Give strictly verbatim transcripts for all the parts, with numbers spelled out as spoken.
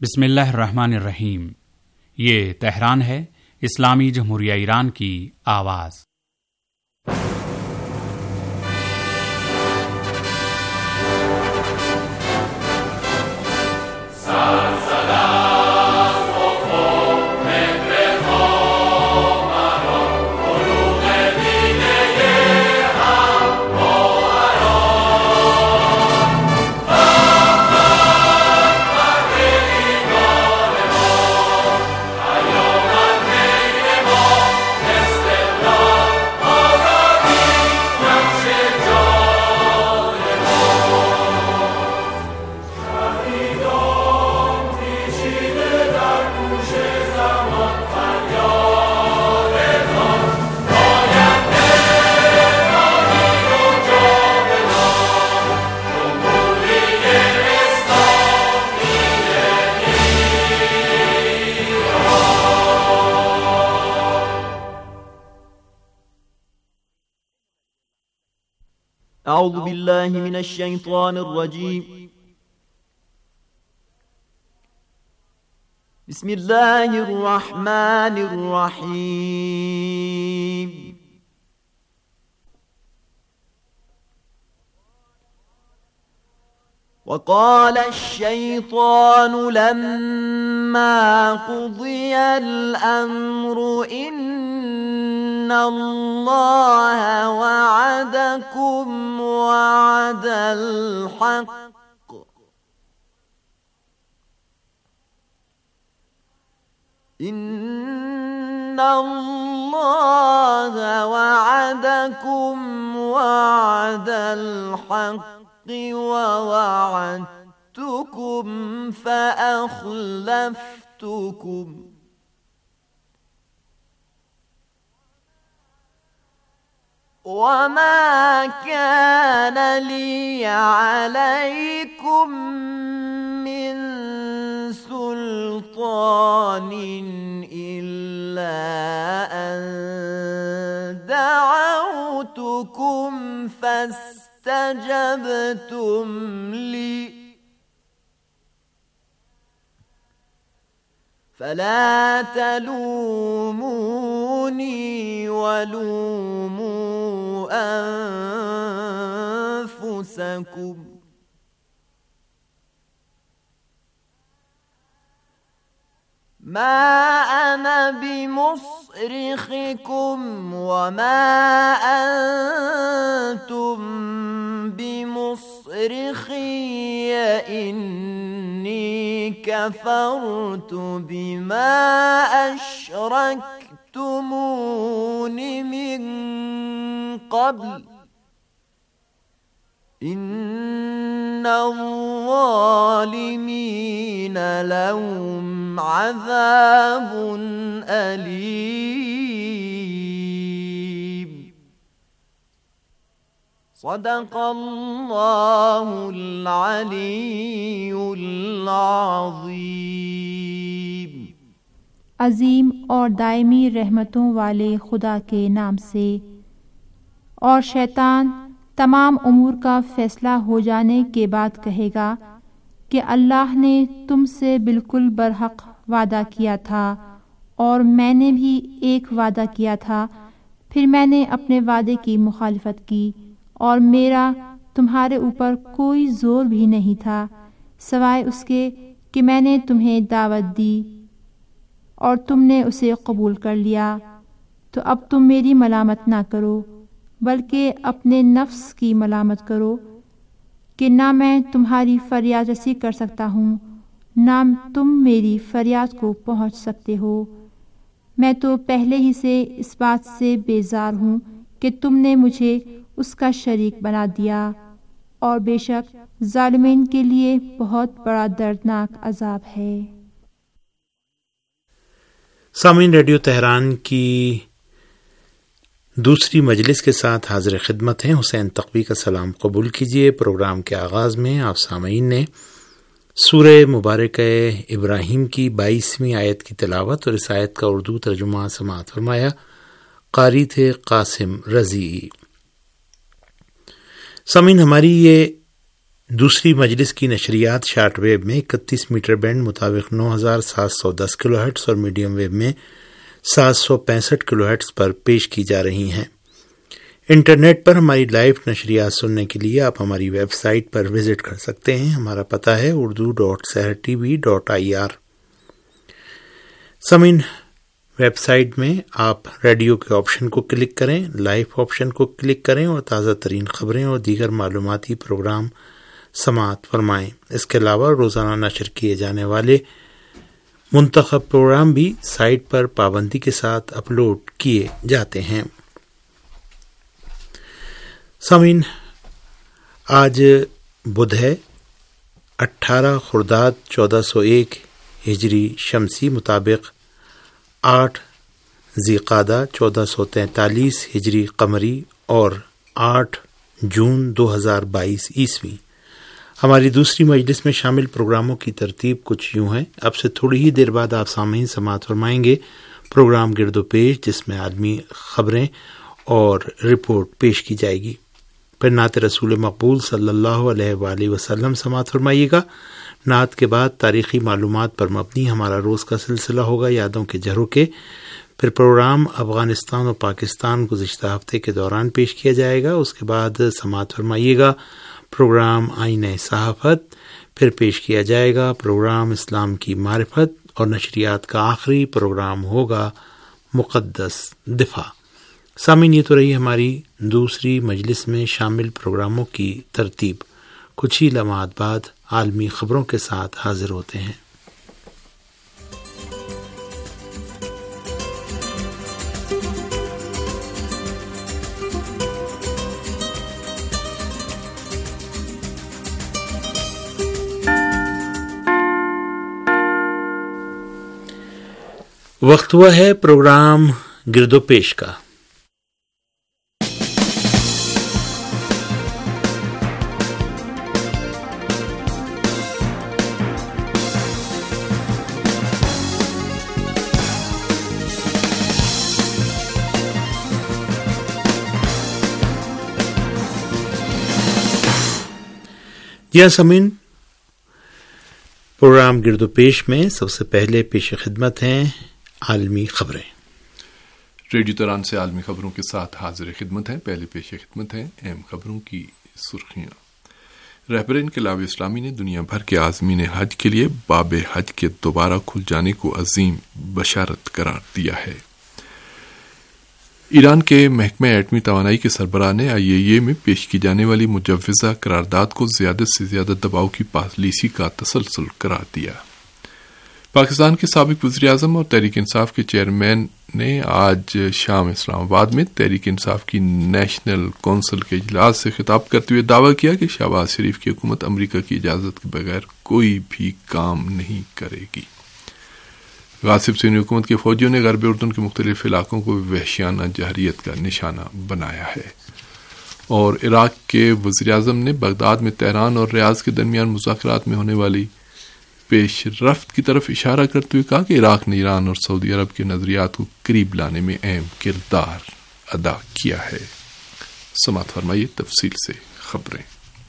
بسم اللہ الرحمن الرحیم۔ یہ تہران ہے، اسلامی جمہوریہ ایران کی آواز۔ اعوذ باللہ من الشیطان الرجیم، بسم اللہ الرحمن الرحیم۔ وقال الشیطان لما قضی الامر ان اللہ وعدکم وعد الحق ان اللہ وعدکم وعد الحق ووعدتکم فأخلفتکم وما كان لي عليكم من سلطان إلا أن دعوتكم فاستجبتم لي فلا تلوموني ولوموا أنفسكم ما أنا بمصرخكم وما أنتم بمصرخي إني كفرت بما أشركتمون من قبل إن الظالمين لهم عذاب أليم۔ صدق اللہ العلی العظیم۔ عظیم اور دائمی رحمتوں والے خدا کے نام سے۔ اور شیطان تمام امور کا فیصلہ ہو جانے کے بعد کہے گا کہ اللہ نے تم سے بالکل برحق وعدہ کیا تھا اور میں نے بھی ایک وعدہ کیا تھا، پھر میں نے اپنے وعدے کی مخالفت کی اور میرا تمہارے اوپر کوئی زور بھی نہیں تھا سوائے اس کے کہ میں نے تمہیں دعوت دی اور تم نے اسے قبول کر لیا۔ تو اب تم میری ملامت نہ کرو بلکہ اپنے نفس کی ملامت کرو کہ نہ میں تمہاری فریاد رسی کر سکتا ہوں نہ تم میری فریاد کو پہنچ سکتے ہو۔ میں تو پہلے ہی سے اس بات سے بیزار ہوں کہ تم نے مجھے اس کا شریک بنا دیا، اور بے شک ظالمین کے لیے بہت بڑا دردناک عذاب ہے۔ سامعین، ریڈیو تہران کی دوسری مجلس کے ساتھ حاضر خدمت ہیں۔ حسین تقوی کا سلام قبول کیجیے۔ پروگرام کے آغاز میں آپ سامعین نے سورہ مبارکہ ابراہیم کی بائیسویں آیت کی تلاوت اور اس آیت کا اردو ترجمہ سماعت فرمایا۔ قاری تھے قاسم رضی۔ سامعین، ہماری یہ دوسری مجلس کی نشریات شارٹ ویو میں اکتیس میٹر بینڈ مطابق نو ہزار سات سو دس کلو ہرٹز اور میڈیم ویو میں سات سو پینسٹھ کلو ہرٹز پر پیش کی جا رہی ہیں۔ انٹرنیٹ پر ہماری لائیو نشریات سننے کے لیے آپ ہماری ویب سائٹ پر وزٹ کر سکتے ہیں۔ ہمارا پتہ ہے Urdu dot Sahar T V dot I R. سامعین، ویب سائٹ میں آپ ریڈیو کے آپشن کو کلک کریں، لائیو آپشن کو کلک کریں اور تازہ ترین خبریں اور دیگر معلوماتی پروگرام سماعت فرمائیں۔ اس کے علاوہ روزانہ نشر کیے جانے والے منتخب پروگرام بھی سائٹ پر پابندی کے ساتھ اپلوڈ کیے جاتے ہیں۔ سامعین، آج بدھ ہے، اٹھارہ خرداد چودہ سو ایک ہجری شمسی مطابق آٹھ ذیقعدہ چودہ سو تینتالیس ہجری قمری اور آٹھ جون دو ہزار بائیس عیسوی۔ ہماری دوسری مجلس میں شامل پروگراموں کی ترتیب کچھ یوں ہے۔ اب سے تھوڑی ہی دیر بعد آپ سامعین سماعت فرمائیں گے پروگرام گرد و پیش، جس میں عالمی خبریں اور رپورٹ پیش کی جائے گی۔ پھر نعت رسول مقبول صلی اللہ علیہ وآلہ وسلم سماعت فرمائیے گا۔ نعت کے بعد تاریخی معلومات پر مبنی ہمارا روز کا سلسلہ ہوگا یادوں کے جھروکے۔ پھر پروگرام افغانستان اور پاکستان گزشتہ ہفتے کے دوران پیش کیا جائے گا۔ اس کے بعد سماعت فرمائیے گا پروگرام آئینہ صحافت۔ پھر پیش کیا جائے گا پروگرام اسلام کی معرفت، اور نشریات کا آخری پروگرام ہوگا مقدس دفاع۔ سامعین، یہ تو رہی ہماری دوسری مجلس میں شامل پروگراموں کی ترتیب۔ کچھ ہی لمحات بعد عالمی خبروں کے ساتھ حاضر ہوتے ہیں۔ وقت ہوا ہے پروگرام گرد و پیش کا۔ جی سامعین، پروگرام گرد و پیش میں سب سے پہلے پیش خدمت ہیں عالمی خبریں۔ ریڈیو تہران سے عالمی خبروں کے ساتھ حاضر خدمت ہیں۔ پہلے پیش خدمت ہیں اہم خبروں کی سرخیاں۔ رہبر انقلاب اسلامی نے دنیا بھر کے عازمین حج کے لیے باب حج کے دوبارہ کھل جانے کو عظیم بشارت قرار دیا ہے۔ ایران کے محکمہ ایٹمی توانائی کے سربراہ نے آئی اے ای اے میں پیش کی جانے والی مجوزہ قرارداد کو زیادہ سے زیادہ دباؤ کی پالیسی کا تسلسل قرار دیا۔ پاکستان کے سابق وزیر اعظم اور تحریک انصاف کے چیئرمین نے آج شام اسلام آباد میں تحریک انصاف کی نیشنل کونسل کے اجلاس سے خطاب کرتے ہوئے دعویٰ کیا کہ شہباز شریف کی حکومت امریکہ کی اجازت کے بغیر کوئی بھی کام نہیں کرے گی۔ غاصب سینی حکومت کے فوجیوں نے غرب اردن کے مختلف علاقوں کو وحشیانہ جارحیت کا نشانہ بنایا ہے، اور عراق کے وزیر اعظم نے بغداد میں تہران اور ریاض کے درمیان مذاکرات میں ہونے والی پیش رفت کی طرف اشارہ کرتے ہوئے کہا کہ عراق نے ایران اور سعودی عرب کے نظریات کو قریب لانے میں اہم کردار ادا کیا ہے۔ سماعت فرمائیے تفصیل سے خبریں۔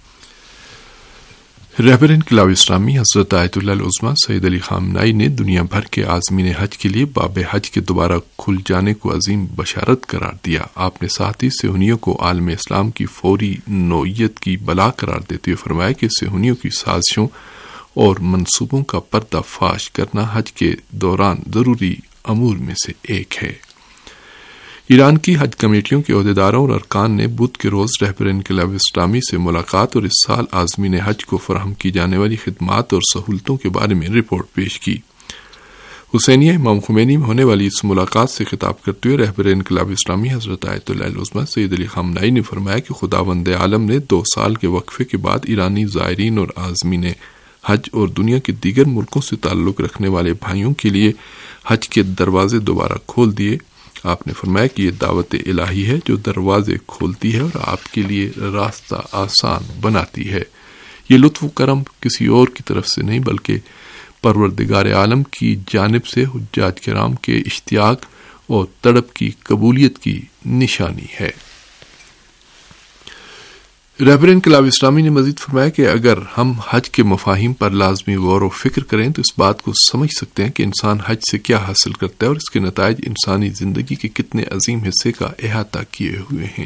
رہبر انقلاب اسلامی حضرت آیت اللہ العظمیٰ سید علی خامنہئی نے دنیا بھر کے عازمین حج کے لیے باب حج کے دوبارہ کھل جانے کو عظیم بشارت قرار دیا۔ آپ نے ساتھ ہی صہیونیوں کو عالم اسلام کی فوری نوعیت کی بلا قرار دیتے ہوئے فرمایا کہ صہیونیوں کی سازشوں اور منصوبوں کا پردہ فاش کرنا حج کے دوران ضروری امور میں سے ایک ہے۔ ایران کی حج کمیٹیوں کے عہدیداروں اور ارکان نے بدھ کے روز رہبر انقلاب اسلامی سے ملاقات اور اس سال عازمین حج کو فراہم کی جانے والی خدمات اور سہولتوں کے بارے میں رپورٹ پیش کی۔ حسینیہ امام خمینی میں ہونے والی اس ملاقات سے خطاب کرتے ہوئے رہبر انقلاب اسلامی حضرت آیت اللہ العظمیٰ سید علی خامنہئی نے فرمایا کہ خداوند عالم نے دو سال کے وقفے کے بعد ایرانی زائرین اور عازمین حج اور دنیا کے دیگر ملکوں سے تعلق رکھنے والے بھائیوں کے لیے حج کے دروازے دوبارہ کھول دیے۔ آپ نے فرمایا کہ یہ دعوت الہی ہے جو دروازے کھولتی ہے اور آپ کے لیے راستہ آسان بناتی ہے۔ یہ لطف و کرم کسی اور کی طرف سے نہیں بلکہ پروردگار عالم کی جانب سے حجاج کرام کے اشتیاق اور تڑپ کی قبولیت کی نشانی ہے۔ رہبر انقلاب اسلامی نے مزید فرمایا کہ اگر ہم حج کے مفاہیم پر لازمی غور و فکر کریں تو اس بات کو سمجھ سکتے ہیں کہ انسان حج سے کیا حاصل کرتا ہے اور اس کے نتائج انسانی زندگی کے کتنے عظیم حصے کا احاطہ کیے ہوئے ہیں۔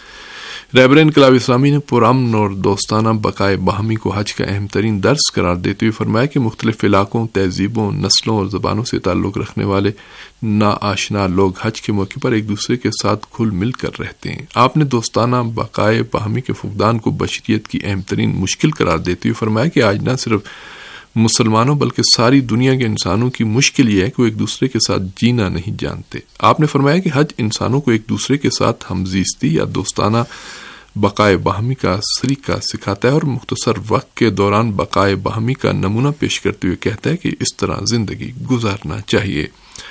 رہبر انقلاب اسلامی نے پرامن اور دوستانہ بقائے باہمی کو حج کا اہم ترین درس قرار دیتے ہوئے فرمایا کہ مختلف علاقوں، تہذیبوں، نسلوں اور زبانوں سے تعلق رکھنے والے ناآشنا لوگ حج کے موقع پر ایک دوسرے کے ساتھ کھل مل کر رہتے ہیں۔ آپ نے دوستانہ بقائے باہمی کے فقدان کو بشریت کی اہم ترین مشکل قرار دیتے ہوئے فرمایا کہ آج نہ صرف مسلمانوں بلکہ ساری دنیا کے انسانوں کی مشکل یہ ہے کہ وہ ایک دوسرے کے ساتھ جینا نہیں جانتے۔ آپ نے فرمایا کہ حج انسانوں کو ایک دوسرے کے ساتھ ہمزیستی یا دوستانہ بقائے باہمی کا سلیقہ سکھاتا ہے اور مختصر وقت کے دوران بقائے باہمی کا نمونہ پیش کرتے ہوئے کہتا ہے کہ اس طرح زندگی گزارنا چاہیے۔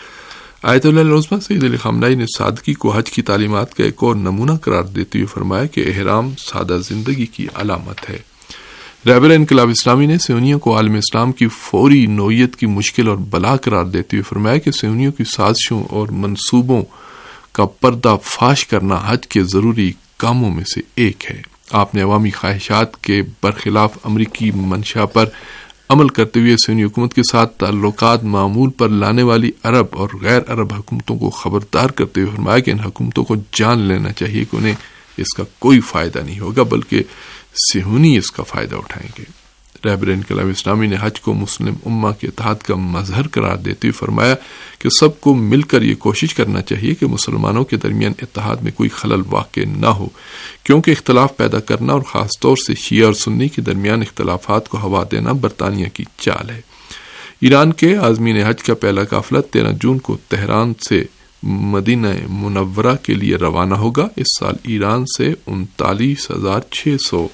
آیت اللہ العظمیٰ سید علی خامنہئی نے سادگی کو حج کی تعلیمات کا ایک اور نمونہ قرار دیتے ہوئے فرمایا کہ احرام سادہ زندگی کی علامت ہے۔ رہبر انقلاب اسلامی نے سیونیوں کو عالم اسلام کی فوری نوعیت کی مشکل اور بلا قرار دیتے ہوئے فرمایا کہ سیونیوں کی سازشوں اور منصوبوں کا پردہ فاش کرنا حج کے ضروری کاموں میں سے ایک ہے۔ آپ نے عوامی خواہشات کے برخلاف امریکی منشا پر عمل کرتے ہوئے سیونی حکومت کے ساتھ تعلقات معمول پر لانے والی عرب اور غیر عرب حکومتوں کو خبردار کرتے ہوئے فرمایا کہ ان حکومتوں کو جان لینا چاہیے کہ انہیں اس کا کوئی فائدہ نہیں ہوگا بلکہ صہیونی اس کا فائدہ اٹھائیں گے۔ رہبر انقلاب اسلامی نے حج کو مسلم امہ کے اتحاد کا مظہر قرار دیتے ہوئے فرمایا کہ سب کو مل کر یہ کوشش کرنا چاہیے کہ مسلمانوں کے درمیان اتحاد میں کوئی خلل واقع نہ ہو، کیونکہ اختلاف پیدا کرنا اور خاص طور سے شیعہ اور سنی کے درمیان اختلافات کو ہوا دینا برطانیہ کی چال ہے۔ ایران کے عازمین حج کا پہلا قافلہ تیرہ جون کو تہران سے مدینہ منورہ کے لیے روانہ ہوگا۔ اس سال ایران سے انتالیس ہزار چھ سو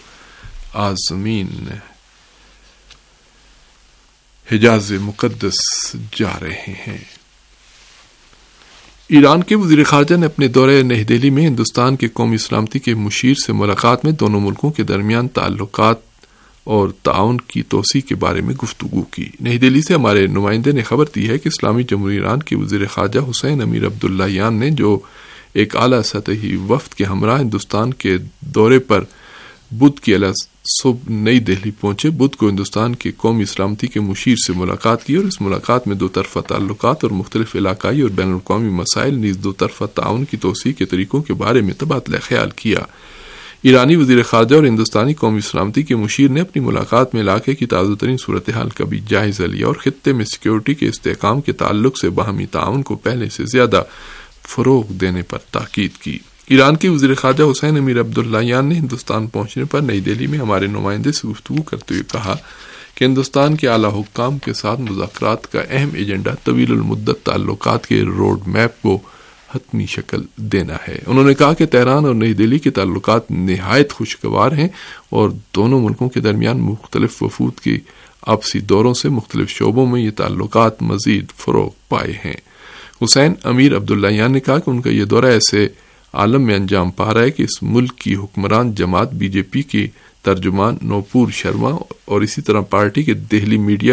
عازمین حجاز مقدس جا رہے ہیں۔ ایران کے وزیر خارجہ نے اپنے دورے نئی دہلی میں ہندوستان کے قومی سلامتی کے مشیر سے ملاقات میں دونوں ملکوں کے درمیان تعلقات اور تعاون کی توسیع کے بارے میں گفتگو کی۔ نئی دہلی سے ہمارے نمائندے نے خبر دی ہے کہ اسلامی جمہوریہ ایران کے وزیر خارجہ حسین امیر عبداللہیان نے جو ایک اعلیٰ سطحی وفد کے ہمراہ ہندوستان کے دورے پر بدھ کی اعلیٰ صبح نئی دہلی پہنچے، بدھ کو ہندوستان کے قومی سلامتی کے مشیر سے ملاقات کی اور اس ملاقات میں دو طرفہ تعلقات اور مختلف علاقائی اور بین الاقوامی مسائل نیز دو طرفہ تعاون کی توسیع کے طریقوں کے بارے میں تبادلہ خیال کیا۔ ایرانی وزیر خارجہ اور ہندوستانی قومی سلامتی کے مشیر نے اپنی ملاقات میں علاقے کی تازہ ترین صورتحال کا بھی جائزہ لیا اور خطے میں سیکیورٹی کے استحکام کے تعلق سے باہمی تعاون کو پہلے سے زیادہ فروغ دینے پر تاکید کی۔ ایران کے وزیر خارجہ حسین امیر عبداللہیان نے ہندوستان پہنچنے پر نئی دہلی میں ہمارے نمائندے سے گفتگو کرتے ہوئے کہا کہ ہندوستان کے اعلیٰ حکام کے ساتھ مذاکرات کا اہم ایجنڈا طویل المدت تعلقات کے روڈ میپ کو حتمی شکل دینا ہے۔ انہوں نے کہا کہ تہران اور نئی دہلی کے تعلقات نہایت خوشگوار ہیں اور دونوں ملکوں کے درمیان مختلف وفود کی آپسی دوروں سے مختلف شعبوں میں یہ تعلقات مزید فروغ پائے ہیں۔ حسین امیر عبداللہیان نے کہا کہ ان کا یہ دورہ ایسے عالم میں انجام پا رہا ہے کہ اس ملک کی حکمران جماعت بی جے پی کی ترجمان نوپور شرما اور اسی طرح پارٹی کے دہلی میڈیا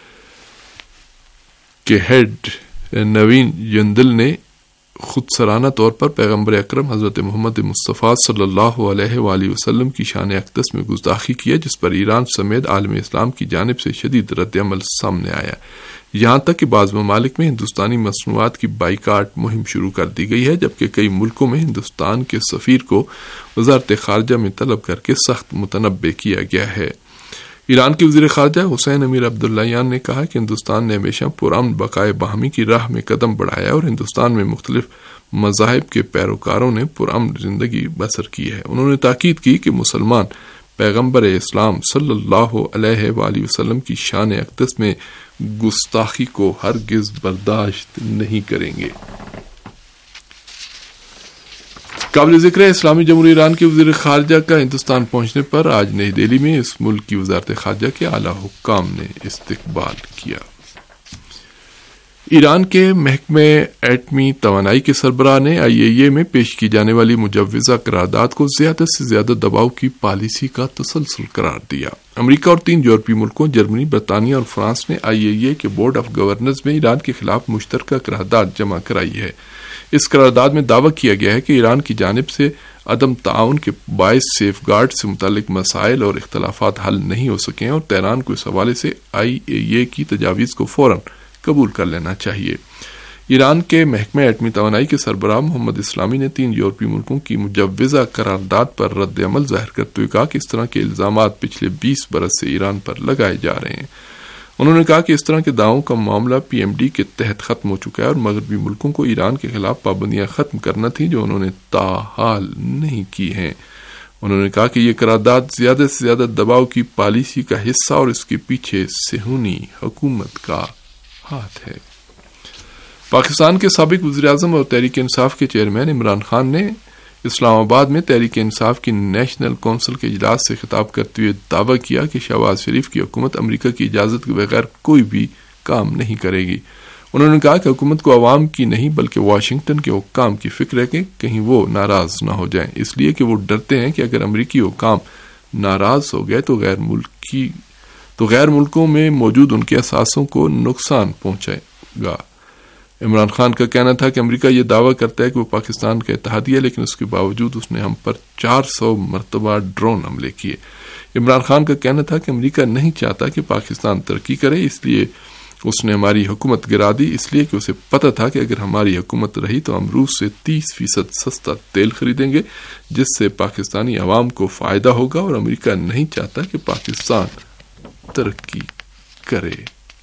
کے ہیڈ نوین یندل نے خود سرانہ طور پر پیغمبر اکرم حضرت محمد مصطفیٰ صلی اللہ علیہ وآلہ وسلم کی شان اقدس میں گستاخی کیا، جس پر ایران سمیت عالم اسلام کی جانب سے شدید رد عمل سامنے آیا، یہاں تک کہ بعض ممالک میں ہندوستانی مصنوعات کی بائیکاٹ مہم شروع کر دی گئی ہے، جبکہ کئی ملکوں میں ہندوستان کے سفیر کو وزارت خارجہ میں طلب کر کے سخت متنبع کیا گیا ہے۔ ایران کے وزیر خارجہ حسین امیر عبداللہیان نے کہا کہ ہندوستان نے ہمیشہ پرامن بقائے باہمی کی راہ میں قدم بڑھایا اور ہندوستان میں مختلف مذاہب کے پیروکاروں نے پرامن زندگی بسر کی ہے۔ انہوں نے تاکید کی کہ مسلمان پیغمبر اسلام صلی اللہ علیہ وآلہ وسلم کی شان اقدس میں گستاخی کو ہرگز برداشت نہیں کریں گے۔ قابل ذکر ہے اسلامی جمہوریہ ایران کے وزیر خارجہ کا ہندوستان پہنچنے پر آج نئی دہلی میں اس ملک کی وزارت خارجہ کے اعلیٰ حکام نے استقبال کیا۔ ایران کے محکمہ ایٹمی توانائی کے سربراہ نے آئی اے ای اے میں پیش کی جانے والی مجوزہ قرارداد کو زیادہ سے زیادہ دباؤ کی پالیسی کا تسلسل قرار دیا۔ امریکہ اور تین یورپی ملکوں جرمنی، برطانیہ اور فرانس نے آئی اے ای اے کے بورڈ آف گورنرز میں ایران کے خلاف مشترکہ قرارداد جمع کرائی ہے۔ اس قرارداد میں دعویٰ کیا گیا ہے کہ ایران کی جانب سے عدم تعاون کے باعث سیف گارڈ سے متعلق مسائل اور اختلافات حل نہیں ہو سکے اور تہران کو اس حوالے سے آئی اے ای اے کی تجاویز کو فوراً قبول کر لینا چاہیے۔ ایران کے محکمہ ایٹمی توانائی کے سربراہ محمد اسلامی نے تین یورپی ملکوں کی مجوزہ قرارداد پر رد عمل ظاہر کرتے ہوئے کہا کہ اس طرح کے الزامات پچھلے بیس برس سے ایران پر لگائے جا رہے ہیں۔ انہوں نے کہا کہ اس طرح کے دعووں کا معاملہ پی ایم ڈی کے تحت ختم ہو چکا ہے اور مغربی ملکوں کو ایران کے خلاف پابندیاں ختم کرنا تھیں جو انہوں نے تاحال نہیں کی ہیں۔ انہوں نے کہا کہ یہ قرارداد زیادہ سے زیادہ دباؤ کی پالیسی کا حصہ اور اس کے پیچھے صہیونی حکومت کا ہاتھ ہے۔ پاکستان کے سابق وزیر اعظم اور تحریک انصاف کے چیئرمین عمران خان نے اسلام آباد میں تحریک انصاف کی نیشنل کونسل کے اجلاس سے خطاب کرتے ہوئے دعویٰ کیا کہ شہباز شریف کی حکومت امریکہ کی اجازت کے بغیر کوئی بھی کام نہیں کرے گی۔ انہوں نے کہا کہ حکومت کو عوام کی نہیں بلکہ واشنگٹن کے حکام کی فکر ہے کہ کہیں وہ ناراض نہ ہو جائیں، اس لیے کہ وہ ڈرتے ہیں کہ اگر امریکی حکام ناراض ہو گئے تو غیر ملکی تو غیر ملکوں میں موجود ان کے اثاثوں کو نقصان پہنچائے گا۔ عمران خان کا کہنا تھا کہ امریکہ یہ دعویٰ کرتا ہے کہ وہ پاکستان کا اتحادی ہے، لیکن اس کے باوجود اس نے ہم پر چار سو مرتبہ ڈرون حملے کیے۔ عمران خان کا کہنا تھا کہ امریکہ نہیں چاہتا کہ پاکستان ترقی کرے، اس لیے اس نے ہماری حکومت گرا دی، اس لیے کہ اسے پتہ تھا کہ اگر ہماری حکومت رہی تو ہم روس سے تیس فیصد سستا تیل خریدیں گے جس سے پاکستانی عوام کو فائدہ ہوگا، اور امریکہ نہیں چاہتا کہ پاکستان ترقی کرے۔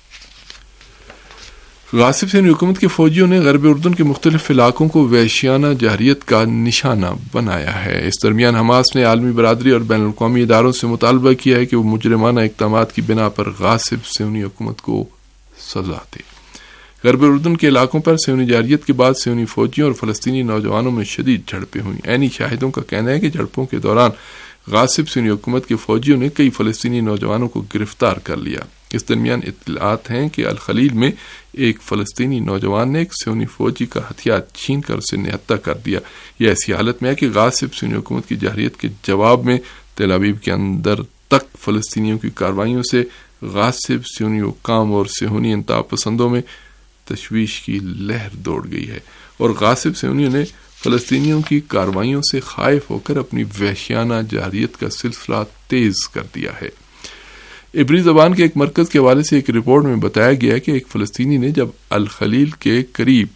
غاصب سینی حکومت کے فوجیوں نے غرب اردن کے مختلف علاقوں کو وحشیانہ جارحیت کا نشانہ بنایا ہے۔ اس درمیان حماس نے عالمی برادری اور بین الاقوامی اداروں سے مطالبہ کیا ہے کہ وہ مجرمانہ اقدامات کی بنا پر غاصب سیونی حکومت کو سزا دے۔ غرب اردن کے علاقوں پر سیونی جارحیت کے بعد سیونی فوجیوں اور فلسطینی نوجوانوں میں شدید جھڑپیں ہوئیں۔ عینی شاہدوں کا کہنا ہے کہ جھڑپوں کے دوران غاصب سیونی حکومت کے فوجیوں نے کئی فلسطینی نوجوانوں کو گرفتار کر لیا۔ اس درمیان اطلاعات ہیں کہ الخلیل میں ایک فلسطینی نوجوان نے ایک سیونی فوجی کا ہتھیار چھین کر اسے نہتہ کر دیا۔ یہ ایسی حالت میں ہے کہ غاصب سیونی حکومت کی جارحیت کے جواب میں تل ابیب کے اندر تک فلسطینیوں کی کارروائیوں سے غاصب سیونی حکام اور صہیونی انتہا پسندوں میں تشویش کی لہر دوڑ گئی ہے، اور غاصب سیونیوں نے فلسطینیوں کی کارروائیوں سے خائف ہو کر اپنی وحشیانہ جارحیت کا سلسلہ تیز کر دیا ہے۔ عبری زبان کے ایک مرکز کے حوالے سے ایک رپورٹ میں بتایا گیا کہ ایک فلسطینی نے جب الخلیل کے قریب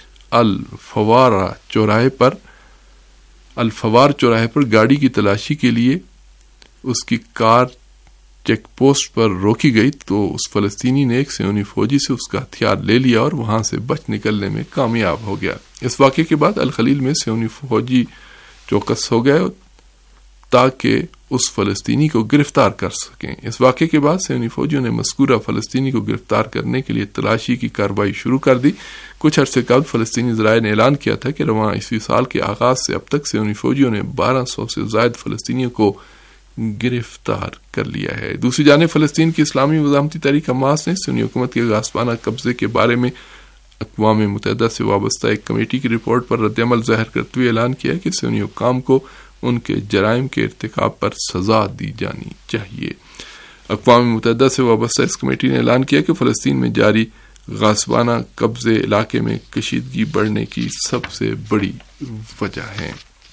الفوارہ چوراہے پر الفوار چوراہے پر گاڑی کی تلاشی کے لیے اس کی کار چیک پوسٹ پر روکی گئی تو اس فلسطینی نے ایک صہیونی فوجی سے اس کا ہتھیار لے لیا اور وہاں سے بچ نکلنے میں کامیاب ہو گیا۔ اس واقعے کے بعد الخلیل میں صہیونی فوجی چوکس ہو گئے تاکہ اس فلسطینی کو گرفتار کر سکیں۔ اس واقعے کے بعد صہیونی فوجیوں نے مذکورہ فلسطینی کو گرفتار کرنے کے لیے تلاشی کی کارروائی شروع کر دی۔ کچھ عرصے قبل فلسطینی ذرائع نے اعلان کیا تھا کہ رواں عیسوی سال کے آغاز سے اب تک صہیونی فوجیوں نے بارہ سو سے زائد فلسطینیوں کو گرفتار کر لیا ہے۔ دوسری جانب فلسطین کی اسلامی مزاحمتی تحریک حماس نے سنی حکومت کے غاصبانہ قبضے کے بارے میں اقوام متحدہ سے وابستہ ایک کمیٹی کی رپورٹ پر رد عمل ظاہر کرتے ہوئے اعلان کیا کہ سنی حکام کو ان کے جرائم کے ارتکاب پر سزا دی جانی چاہیے۔ اقوام متحدہ سے وابستہ اس کمیٹی نے اعلان کیا کہ فلسطین میں جاری غاصبانہ قبضے علاقے میں کشیدگی بڑھنے کی سب سے بڑی وجہ ہے۔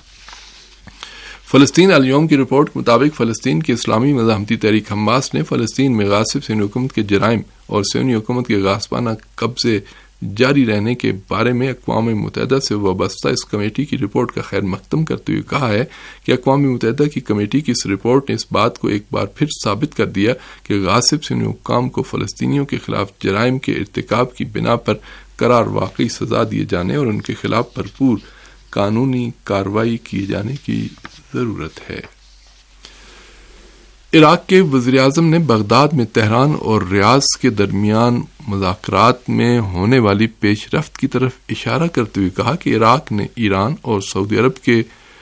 فلسطین الیوم کی رپورٹ کے مطابق فلسطین کی اسلامی مزاحمتی تحریک حماس نے فلسطین میں غاصب سیونی حکومت کے جرائم اور سیونی حکومت کے غاصبانہ قبضے جاری رہنے کے بارے میں اقوام متحدہ سے وابستہ اس کمیٹی کی رپورٹ کا خیر مقدم کرتے ہوئے کہا ہے کہ اقوام متحدہ کی کمیٹی کی اس رپورٹ نے اس بات کو ایک بار پھر ثابت کر دیا کہ غاصب سیونی حکام کو فلسطینیوں کے خلاف جرائم کے ارتکاب کی بنا پر قرار واقعی سزا دیے جانے اور ان کے خلاف بھرپور قانونی کارروائی کیے جانے کی ضرورت ہے۔ عراق کے وزیر اعظم نے بغداد میں تہران اور ریاض کے درمیان مذاکرات میں ہونے والی پیش رفت کی طرف اشارہ کرتے ہوئے کہا کہ عراق نے ایران اور سعودی عرب کے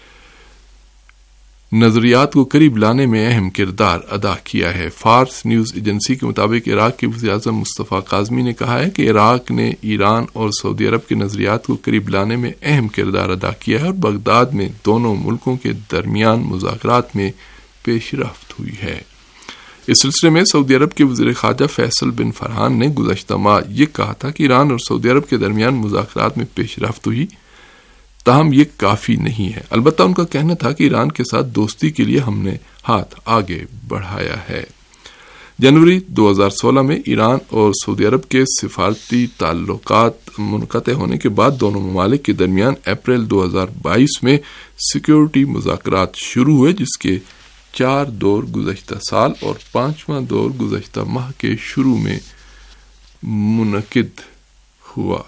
نظریات کو قریب لانے میں اہم کردار ادا کیا ہے۔ فارس نیوز ایجنسی کے مطابق عراق کے وزیر اعظم مصطفیٰ کاظمی نے کہا ہے کہ عراق نے ایران اور سعودی عرب کے نظریات کو قریب لانے میں اہم کردار ادا کیا ہے اور بغداد میں دونوں ملکوں کے درمیان مذاکرات میں پیش رفت ہوئی ہے۔ اس سلسلے میں سعودی عرب کے وزیر خارجہ فیصل بن فرحان نے گزشتہ ماہ یہ کہا تھا کہ ایران اور سعودی عرب کے درمیان مذاکرات میں پیش رفت ہوئی تاہم یہ کافی نہیں ہے۔ البتہ ان کا کہنا تھا کہ ایران کے ساتھ دوستی کے لیے ہم نے ہاتھ آگے بڑھایا ہے۔ جنوری دو ہزار سولہ میں ایران اور سعودی عرب کے سفارتی تعلقات منقطع ہونے کے بعد دونوں ممالک کے درمیان اپریل دو ہزار بائیس میں سیکیورٹی مذاکرات شروع ہوئے، جس کے چار دور گزشتہ سال اور پانچواں دور گزشتہ ماہ کے شروع میں منعقد ہوا۔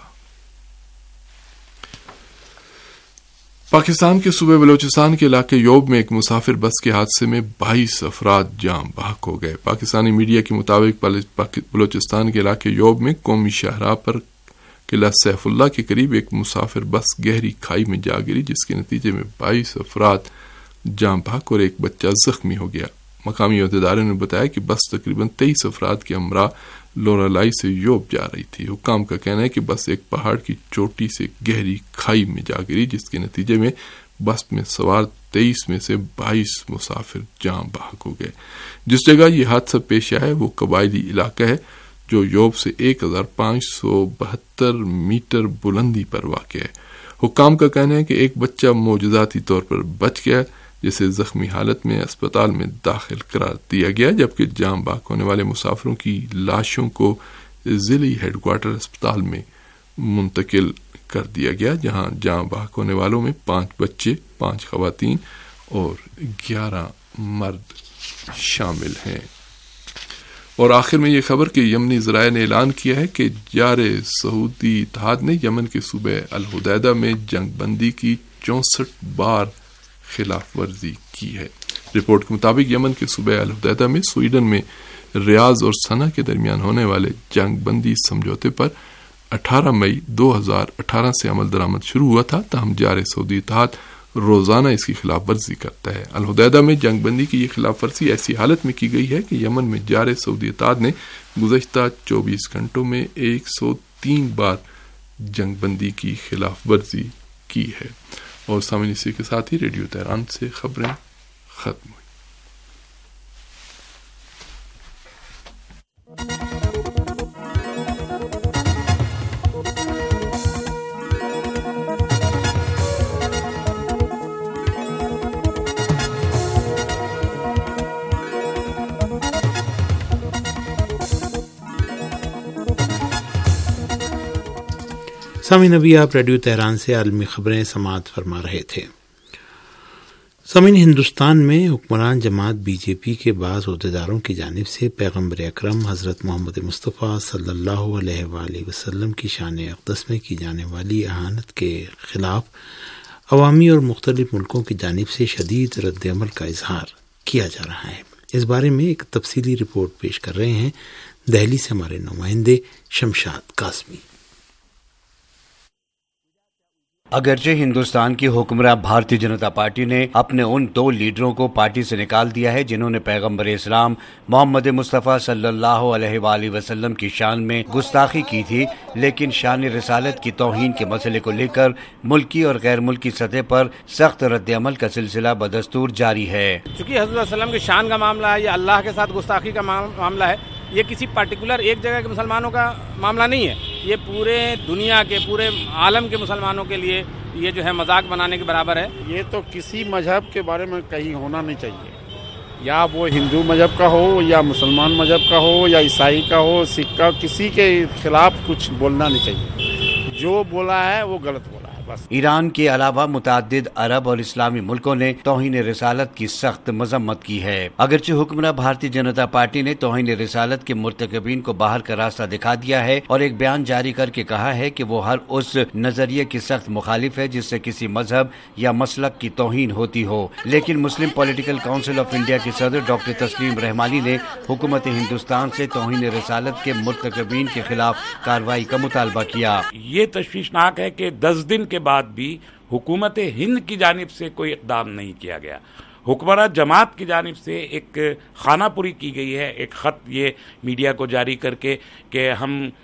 پاکستان کے صوبے بلوچستان کے علاقے یوب میں ایک مسافر بس کے حادثے میں بائیس افراد جاں بحق ہو گئے۔ پاکستانی میڈیا کے مطابق بلوچستان کے علاقے یوب میں قومی شاہراہ پر قلعہ سیف اللہ کے قریب ایک مسافر بس گہری کھائی میں جا گری، جس کے نتیجے میں بائیس افراد جاں بحق اور ایک بچہ زخمی ہو گیا۔ مقامی عہدیداروں نے بتایا کہ بس تقریباً تیئیس افراد کے ہمراہ لورالائی سے یوب جا رہی تھی۔ حکام کا کہنا ہے کہ بس ایک پہاڑ کی چوٹی سے گہری کھائی میں جا گری، جس کے نتیجے میں بس میں سوار تیئیس میں سے بائیس مسافر جاں بحق ہو گئے۔ جس جگہ یہ حادثہ پیش آیا ہے وہ قبائلی علاقہ ہے جو یوب سے ایک ہزار پانچ سو بہتر میٹر بلندی پر واقع ہے۔ حکام کا کہنا ہے کہ ایک بچہ معجزاتی طور پر بچ گیا، جسے زخمی حالت میں اسپتال میں داخل قرار دیا گیا، جبکہ جاں بحق ہونے والے مسافروں کی لاشوں کو ضلعی ہیڈ کوارٹر اسپتال میں منتقل کر دیا گیا، جہاں جاں بحق ہونے والوں میں پانچ بچے، پانچ خواتین اور گیارہ مرد شامل ہیں۔ اور آخر میں یہ خبر کہ یمنی ذرائع نے اعلان کیا ہے کہ جار سعودی اتحاد نے یمن کے صوبے الحدیدہ میں جنگ بندی کی چونسٹھ بار خلاف ورزی کی ہے۔ رپورٹ کے مطابق یمن کے صوبے الحدیدہ میں سویڈن میں ریاض اور سنا کے درمیان ہونے والے جنگ بندی سمجھوتے پر اٹھارہ مئی دو ہزار اٹھارہ سے عمل درآمد شروع ہوا تھا، تاہم جار سعودی اتحاد روزانہ اس کی خلاف ورزی کرتا ہے۔ الحدیدہ میں جنگ بندی کی یہ خلاف ورزی ایسی حالت میں کی گئی ہے کہ یمن میں جار سعودی اتحاد نے گزشتہ چوبیس گھنٹوں میں ایک سو تین بار جنگ بندی کی خلاف ورزی کی ہے۔ اور سامعین، اسی کے ساتھ ہی ریڈیو تہران سے خبریں ختم ہوئی۔ سامعین، ابھی آپ ریڈیو تہران سے عالمی خبریں سماعت فرما رہے تھے۔ سامعین، ہندوستان میں حکمران جماعت بی جے پی کے بعض عہدیداروں کی جانب سے پیغمبر اکرم حضرت محمد مصطفیٰ صلی اللہ علیہ وآلہ وسلم کی شان اقدس میں کی جانے والی اہانت کے خلاف عوامی اور مختلف ملکوں کی جانب سے شدید رد عمل کا اظہار کیا جا رہا ہے۔ اس بارے میں ایک تفصیلی رپورٹ پیش کر رہے ہیں دہلی سے ہمارے نمائندے شمشاد قاسمی۔ اگرچہ ہندوستان کی حکمراں بھارتی جنتا پارٹی نے اپنے ان دو لیڈروں کو پارٹی سے نکال دیا ہے جنہوں نے پیغمبر اسلام محمد مصطفیٰ صلی اللہ علیہ وآلہ وسلم کی شان میں گستاخی کی تھی، لیکن شان رسالت کی توہین کے مسئلے کو لے کر ملکی اور غیر ملکی سطح پر سخت رد عمل کا سلسلہ بدستور جاری ہے۔ چونکہ حضرت وسلم کی شان کا معاملہ ہے یا اللہ کے ساتھ گستاخی کا معاملہ ہے، یہ کسی پرٹیکولر ایک جگہ کے مسلمانوں کا معاملہ نہیں ہے، یہ پورے دنیا کے، پورے عالم کے مسلمانوں کے لیے یہ جو ہے مذاق بنانے کے برابر ہے۔ یہ تو کسی مذہب کے بارے میں کہیں ہونا نہیں چاہیے، یا وہ ہندو مذہب کا ہو یا مسلمان مذہب کا ہو یا عیسائی کا ہو، سکھ کا، کسی کے خلاف کچھ بولنا نہیں چاہیے۔ جو بولا ہے وہ غلط بولا ہے بس۔ ایران کے علاوہ متعدد عرب اور اسلامی ملکوں نے توہین رسالت کی سخت مذمت کی ہے۔ اگرچہ حکمراں بھارتی جنتا پارٹی نے توہین رسالت کے مرتکبین کو باہر کا راستہ دکھا دیا ہے اور ایک بیان جاری کر کے کہا ہے کہ وہ ہر اس نظریے کی سخت مخالف ہے جس سے کسی مذہب یا مسلک کی توہین ہوتی ہو، لیکن Muslim political council of India کی صدر ڈاکٹر تسلیم رحمانی نے حکومت ہندوستان سے توہین رسالت کے مرتکبین کے خلاف کارروائی کا مطالبہ کیا۔ یہ تشویشناک ہے کہ دس دن کے بعد بھی حکومت ہند کی جانب سے کوئی اقدام نہیں کیا گیا۔ حکمراں جماعت کی جانب سے ایک خانہ پوری کی گئی ہے، ایک خط یہ میڈیا کو جاری کر کے کہ ہم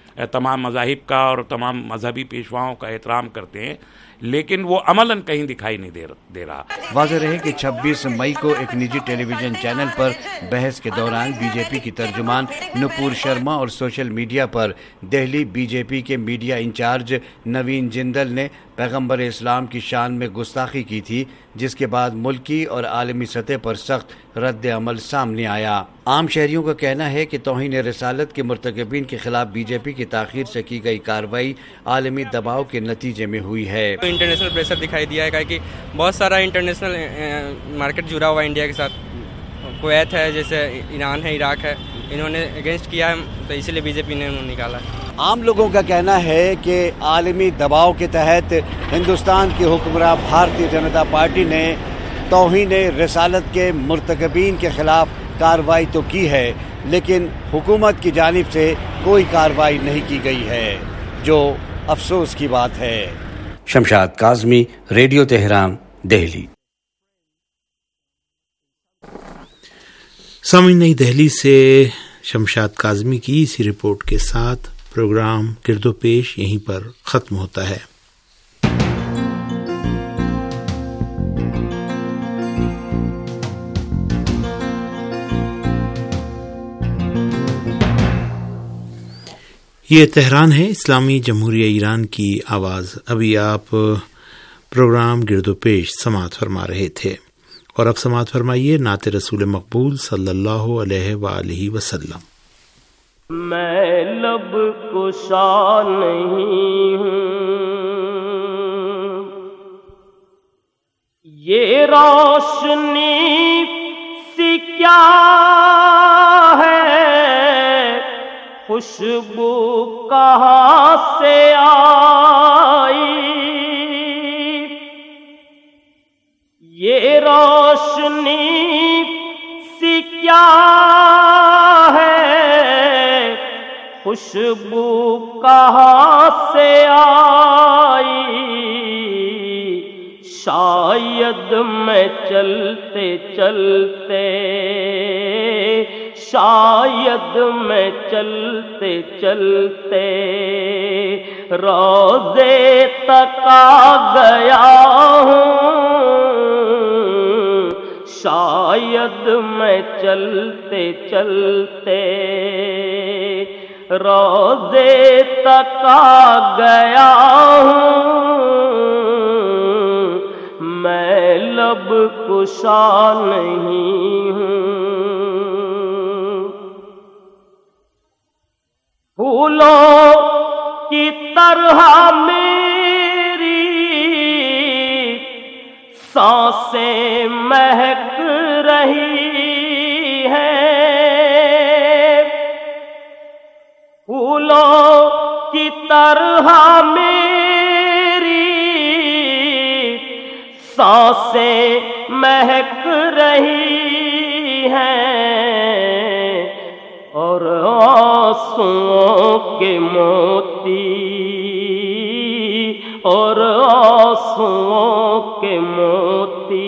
تمام مذاہب کا اور تمام مذہبی پیشواؤں کا احترام کرتے ہیں، لیکن وہ عملاً کہیں دکھائی نہیں دے رہا۔ واضح رہے کہ چھبیس مئی کو ایک نجی ٹیلی ویژن چینل پر بحث کے دوران بی جے پی کی ترجمان نپور شرما اور سوشل میڈیا پر دہلی بی جے پی کے میڈیا انچارج نوین جندل نے پیغمبر اسلام کی شان میں گستاخی کی تھی، جس کے بعد ملکی اور عالمی سطح پر سخت رد عمل سامنے آیا۔ عام شہریوں کا کہنا ہے کہ توہین رسالت کے مرتکبین کے خلاف بی جے پی کی تاخیر سے کی گئی کارروائی عالمی دباؤ کے نتیجے میں ہوئی ہے۔ انٹرنیشنل پریشر دکھائی دیا ہے کہ بہت سارا انٹرنیشنل مارکیٹ جڑا ہوا ہے انڈیا کے ساتھ، کویت ہے، جیسے ایران ہے، عراق ہے، انہوں نے اگینسٹ کیا ہے، تو اسی لیے بی جے پی نے انہوں نے نکالا ہے۔ عام لوگوں کا کہنا ہے کہ عالمی دباؤ کے تحت ہندوستان کی حکمراں بھارتیہ جنتا پارٹی نے توہین رسالت کے مرتکبین کے خلاف کارروائی تو کی ہے، لیکن حکومت کی جانب سے کوئی کارروائی نہیں کی گئی ہے، جو افسوس کی بات ہے۔ Shamshad Kazmi, radio Tehran, Delhi. سامعین، نئی دہلی سے شمشاد کاظمی کی اسی رپورٹ کے ساتھ پروگرام گرد و پیش یہیں پر ختم ہوتا ہے۔ یہ تہران ہے، اسلامی جمہوریہ ایران کی آواز۔ ابھی آپ پروگرام گرد و پیش سماعت فرما رہے تھے، اور اب سماعت فرمائیے نعت رسول مقبول صلی اللہ علیہ وآلہ وسلم۔ میں لب کشا نہیں ہوں، یہ روشنی سی کیا ہے، خوشبو کہاں سے آئی، یہ روشنی سی کیا ہے، خوشبو کہاں سے آئی، شاید میں چلتے چلتے شاید میں چلتے چلتے روضے تک آ گیا ہوں، شاید میں چلتے چلتے روضے تک آ گیا ہوں، میں لب کشا نہیں ہوں، پھولوں کی طرح میری سانسیں مہک رہی ہیں، پھولوں کی طرح میری سانسیں مہک رہی ہیں، اور آنسوؤں کے موتی اور آنسوؤں کے موتی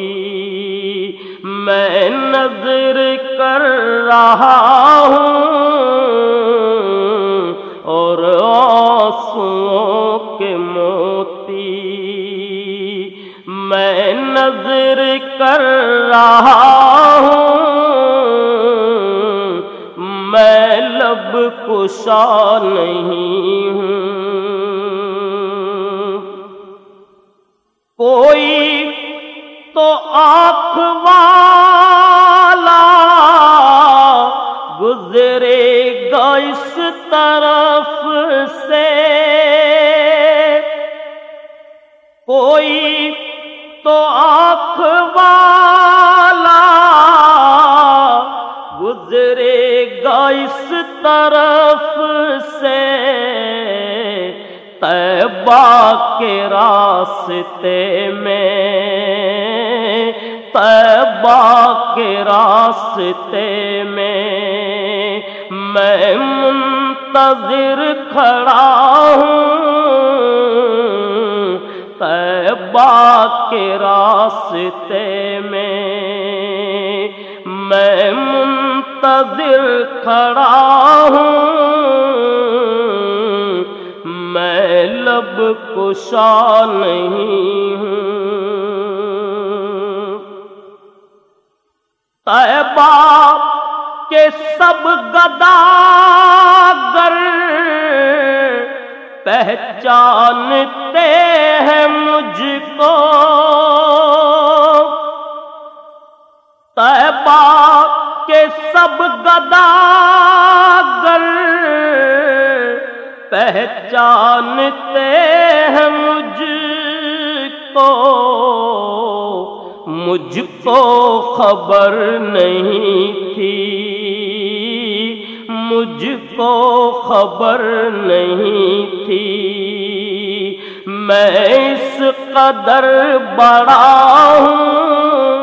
میں نظر کر رہا ہوں، اور آنسوؤں کے موتی میں نظر کر رہا ہوں، میں لب کشا نہیں ہوں، کوئی تو آنکھ والا گزرے گا اس طرف سے، کوئی تو آنکھ والا گزرے گا اس طرف سے، طیبہ کے راستے میں طیبہ کے راستے میں میں منتظر کھڑا ہوں، طیبہ کے راستے میں میں منتظر کھڑا ہوں، لب کشا نہیں ہوں، طیبہ کے سب گداگر پہچانتے ہیں مجھ کو، طیبہ کے سب گداگر پہچانتے ہیں مجھ کو، مجھ کو خبر نہیں تھی، مجھ کو خبر نہیں تھی، میں اس قدر بڑا ہوں،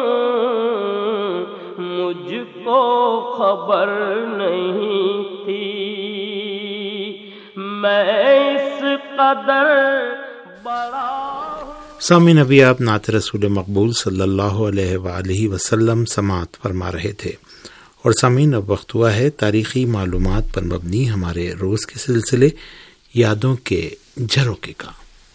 مجھ کو خبر نہیں تھی، میں اس قدر بڑا ہوں۔ سامعین، ابھی آپ نعت رسول مقبول صلی اللہ علیہ وآلہ وسلم سماعت فرما رہے تھے، اور سامعین اب وقت ہوا ہے تاریخی معلومات پر مبنی ہمارے روز کے سلسلے یادوں کے جھروکے کا۔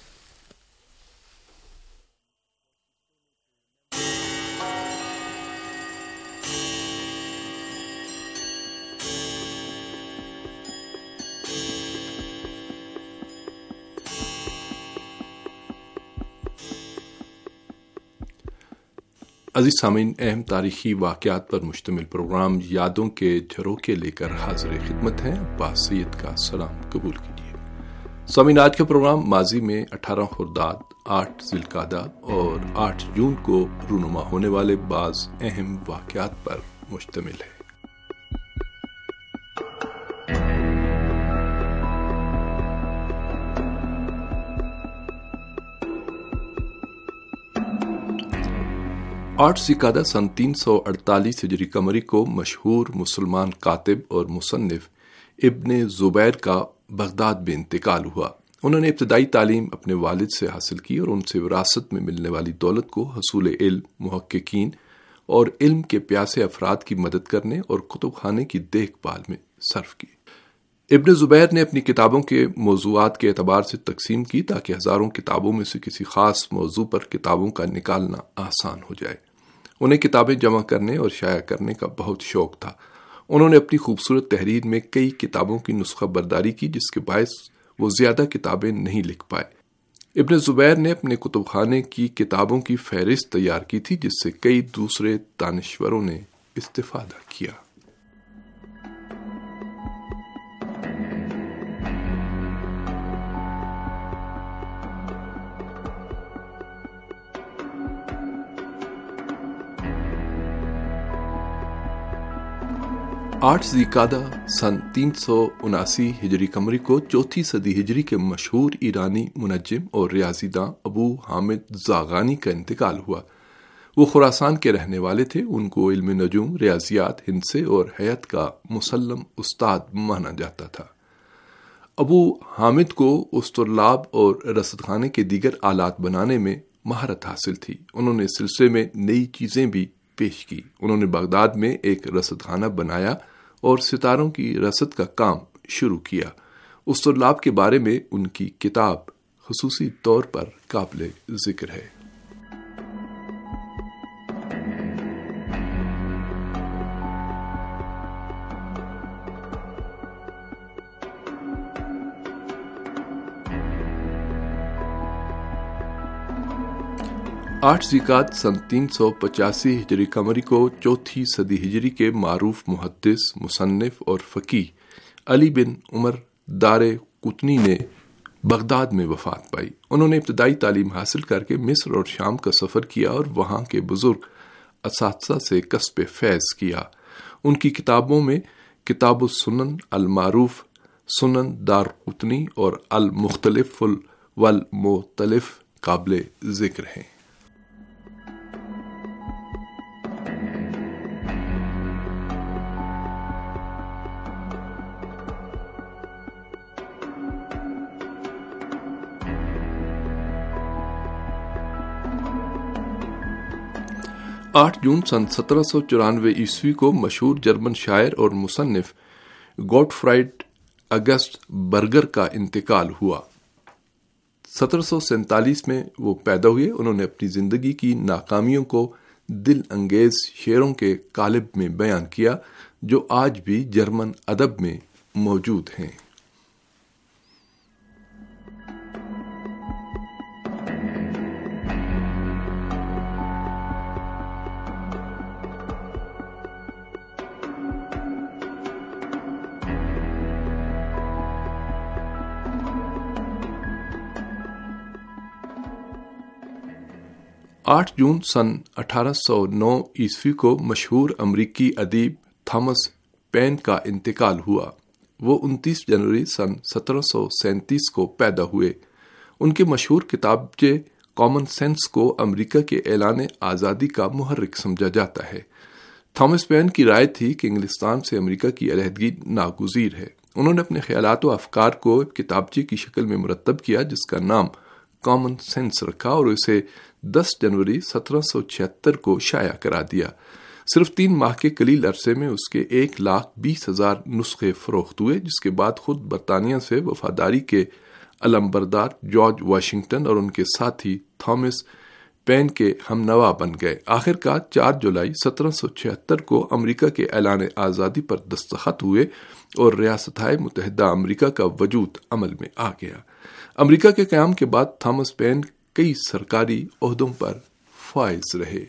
عزیز سامعین، اہم تاریخی واقعات پر مشتمل پروگرام یادوں کے جھروکے لے کر حاضر خدمت ہیں۔ عباس سید کا سلام قبول کیجیے۔ سامعین، آج کا پروگرام ماضی میں اٹھارہ خرداد، آٹھ ذی القعدہ اور آٹھ جون کو رونما ہونے والے بعض اہم واقعات پر مشتمل ہے۔ آٹھ ذی القعدہ سن تین سو اڑتالیس ہجری قمری کو مشہور مسلمان کاتب اور مصنف ابن زبیر کا بغداد میں انتقال ہوا۔ انہوں نے ابتدائی تعلیم اپنے والد سے حاصل کی اور ان سے وراثت میں ملنے والی دولت کو حصول علم، محققین اور علم کے پیاسے افراد کی مدد کرنے اور کتب خانے کی دیکھ بھال میں صرف کی۔ ابن زبیر نے اپنی کتابوں کے موضوعات کے اعتبار سے تقسیم کی تاکہ ہزاروں کتابوں میں سے کسی خاص موضوع پر کتابوں کا نکالنا آسان ہو جائے۔ انہیں کتابیں جمع کرنے اور شائع کرنے کا بہت شوق تھا۔ انہوں نے اپنی خوبصورت تحریر میں کئی کتابوں کی نسخہ برداری کی، جس کے باعث وہ زیادہ کتابیں نہیں لکھ پائے۔ ابن زبیر نے اپنے کتب خانے کی کتابوں کی فہرست تیار کی تھی، جس سے کئی دوسرے دانشوروں نے استفادہ کیا۔ آٹھ ذی القعدہ سن تین سو اناسی ہجری قمری کو چوتھی صدی ہجری کے مشہور ایرانی منجم اور ریاضی داں ابو حامد زاغانی کا انتقال ہوا۔ وہ خراسان کے رہنے والے تھے۔ ان کو علم نجوم، ریاضیات، ہندسے اور حیات کا مسلم استاد مانا جاتا تھا۔ ابو حامد کو اسطرلاب اور رصد خانے کے دیگر آلات بنانے میں مہارت حاصل تھی۔ انہوں نے اس سلسلے میں نئی چیزیں بھی پیش کی۔ انہوں نے بغداد میں ایک رصد خانہ بنایا اور ستاروں کی رصد کا کام شروع کیا۔ اسطرلاب کے بارے میں ان کی کتاب خصوصی طور پر قابل ذکر ہے۔ آٹھ ذی القعدہ سن تین سو پچاسی ہجری قمری کو چوتھی صدی ہجری کے معروف محدث، مصنف اور فقیہ علی بن عمر دار قطنی نے بغداد میں وفات پائی۔ انہوں نے ابتدائی تعلیم حاصل کر کے مصر اور شام کا سفر کیا اور وہاں کے بزرگ اساتذہ سے کسب فیض کیا۔ ان کی کتابوں میں کتاب السنن، المعروف سنن دار قطنی اور المختلف والمختلف قابل ذکر ہیں۔ آٹھ جون سن سترہ سو چورانوے عیسوی کو مشہور جرمن شاعر اور مصنف گوٹفرائڈ اگسٹ برگر کا انتقال ہوا۔ سترہ سو سینتالیس میں وہ پیدا ہوئے. انہوں نے اپنی زندگی کی ناکامیوں کو دل انگیز شعروں کے قالب میں بیان کیا جو آج بھی جرمن ادب میں موجود ہیں. آٹھ جون سن اٹھارہ سو نو عیسوی کو مشہور امریکی ادیب تھامس پین کا انتقال ہوا. وہ انتیس جنوری سن سترہ سو سینتیس کو پیدا ہوئے. ان کے مشہور کتابچے کامن سینس کو امریکہ کے اعلان آزادی کا محرک سمجھا جاتا ہے. تھامس پین کی رائے تھی کہ انگلستان سے امریکہ کی علیحدگی ناگزیر ہے. انہوں نے اپنے خیالات و افکار کو کتابچے کی شکل میں مرتب کیا جس کا نام کامن سینس رکھا اور اسے دس جنوری سترہ سو چھہتر کو شائع کرا دیا. صرف تین ماہ کے قلیل عرصے میں اس کے ایک لاکھ بیس ہزار نسخے فروخت ہوئے جس کے بعد خود برطانیہ سے وفاداری کے علمبردار جارج واشنگٹن اور ان کے ساتھی تھامس پین کے ہم نوا بن گئے. آخر کار چار جولائی سترہ سو چھہتر کو امریکہ کے اعلان آزادی پر دستخط ہوئے اور ریاستہائے متحدہ امریکہ کا وجود عمل میں آ گیا. امریکہ کے قیام کے بعد تھامس پین کئی سرکاری عہدوں پر فائز رہے.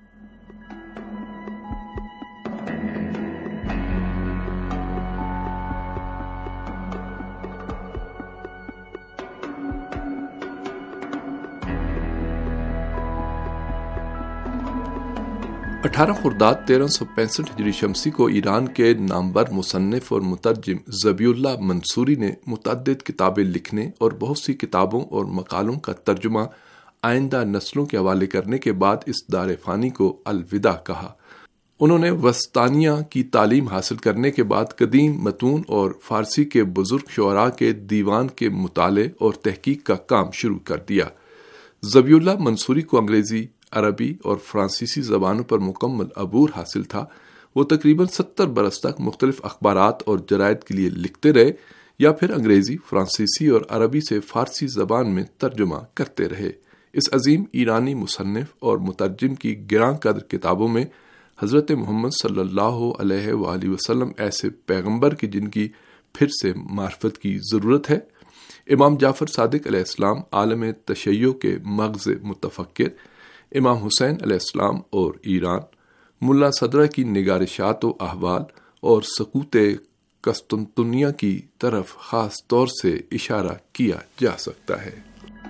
اٹھارہ خرداد تیرہ سو پینسٹھ ہجری شمسی کو ایران کے نامور مصنف اور مترجم ذبیح اللہ منصوری نے متعدد کتابیں لکھنے اور بہت سی کتابوں اور مقالوں کا ترجمہ آئندہ نسلوں کے حوالے کرنے کے بعد اس دار فانی کو الوداع کہا. انہوں نے وسطانیہ کی تعلیم حاصل کرنے کے بعد قدیم متون اور فارسی کے بزرگ شعراء کے دیوان کے مطالعے اور تحقیق کا کام شروع کر دیا. ذبیح اللہ منصوری کو انگریزی، عربی اور فرانسیسی زبانوں پر مکمل عبور حاصل تھا. وہ تقریباً ستر برس تک مختلف اخبارات اور جرائد کے لیے لکھتے رہے یا پھر انگریزی، فرانسیسی اور عربی سے فارسی زبان میں ترجمہ کرتے رہے. اس عظیم ایرانی مصنف اور مترجم کی گراں قدر کتابوں میں حضرت محمد صلی اللہ علیہ وآلہ وسلم ایسے پیغمبر کی جن کی پھر سے معرفت کی ضرورت ہے، امام جعفر صادق علیہ السلام عالم تشیع کے مغز متفکر، امام حسین علیہ السلام اور ایران، ملا صدرہ کی نگارشات و احوال اور سقوط قسطنطنیہ کی طرف خاص طور سے اشارہ کیا جا سکتا ہے.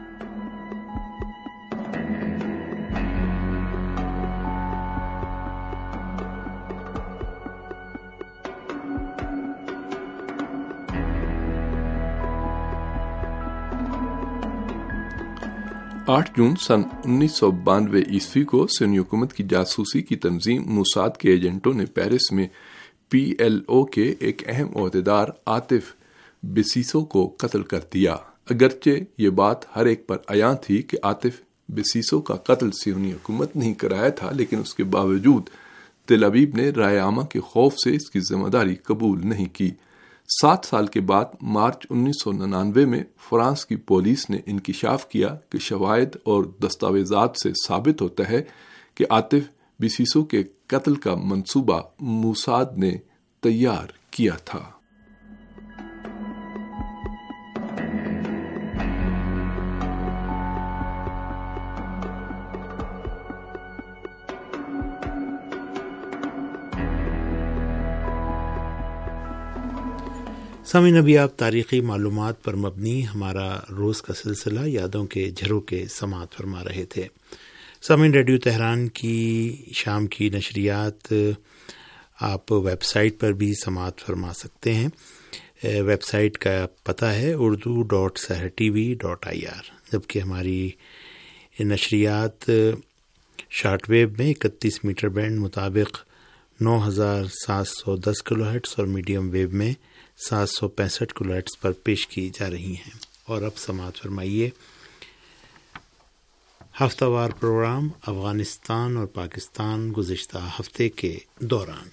آٹھ جون سن انیس سو بانوے عیسوی کو سنی حکومت کی جاسوسی کی تنظیم موساد کے ایجنٹوں نے پیرس میں پی ایل او کے ایک اہم عہدیدار عاطف بسیسو کو قتل کر دیا. اگرچہ یہ بات ہر ایک پر عیاں تھی کہ عاطف بسیسو کا قتل صہیونی حکومت نہیں کرایا تھا، لیکن اس کے باوجود تل ابیب نے رائے عامہ کے خوف سے اس کی ذمہ داری قبول نہیں کی. سات سال کے بعد مارچ انیس سو ننانوے میں فرانس کی پولیس نے انکشاف کیا کہ شواہد اور دستاویزات سے ثابت ہوتا ہے کہ عاطف بسیسو کے قتل کا منصوبہ موساد نے تیار کیا تھا. سامعین، ابھی آپ تاریخی معلومات پر مبنی ہمارا روز کا سلسلہ یادوں کے جھروکے سماعت فرما رہے تھے. سامعین، ریڈیو تہران کی شام کی نشریات آپ ویب سائٹ پر بھی سماعت فرما سکتے ہیں. ویب سائٹ کا پتہ ہے Urdu dot Sahar T V dot I R, جبکہ ہماری نشریات شارٹ ویو میں اکتیس میٹر بینڈ مطابق نو ہزار سات سو دس کلو ہرٹز اور میڈیم ویو میں سات سو پینسٹھ کلو ہرٹز پر پیش کی جا رہی ہیں. اور اب سماعت فرمائیے ہفتہ وار پروگرام افغانستان اور پاکستان گزشتہ ہفتے کے دوران.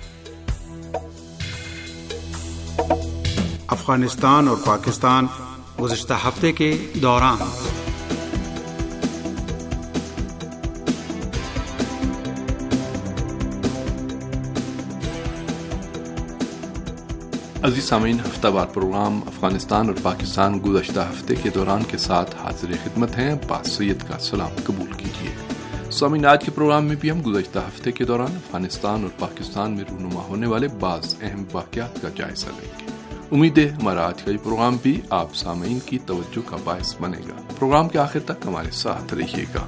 افغانستان اور پاکستان گزشتہ ہفتے کے دوران عزیز سامعین، ہفتہ وار پروگرام افغانستان اور پاکستان گزشتہ ہفتے کے دوران کے ساتھ حاضر خدمت ہیں۔ عباس سید کا سلام قبول کیجیے۔ سامعین، آج کے پروگرام میں بھی ہم گزشتہ ہفتے کے دوران افغانستان اور پاکستان میں رونما ہونے والے بعض اہم واقعات کا جائزہ لیں گے۔ امید ہے ہمارا آج کا یہ پروگرام بھی آپ سامعین کی توجہ کا باعث بنے گا۔ پروگرام کے آخر تک ہمارے ساتھ رہیے گا۔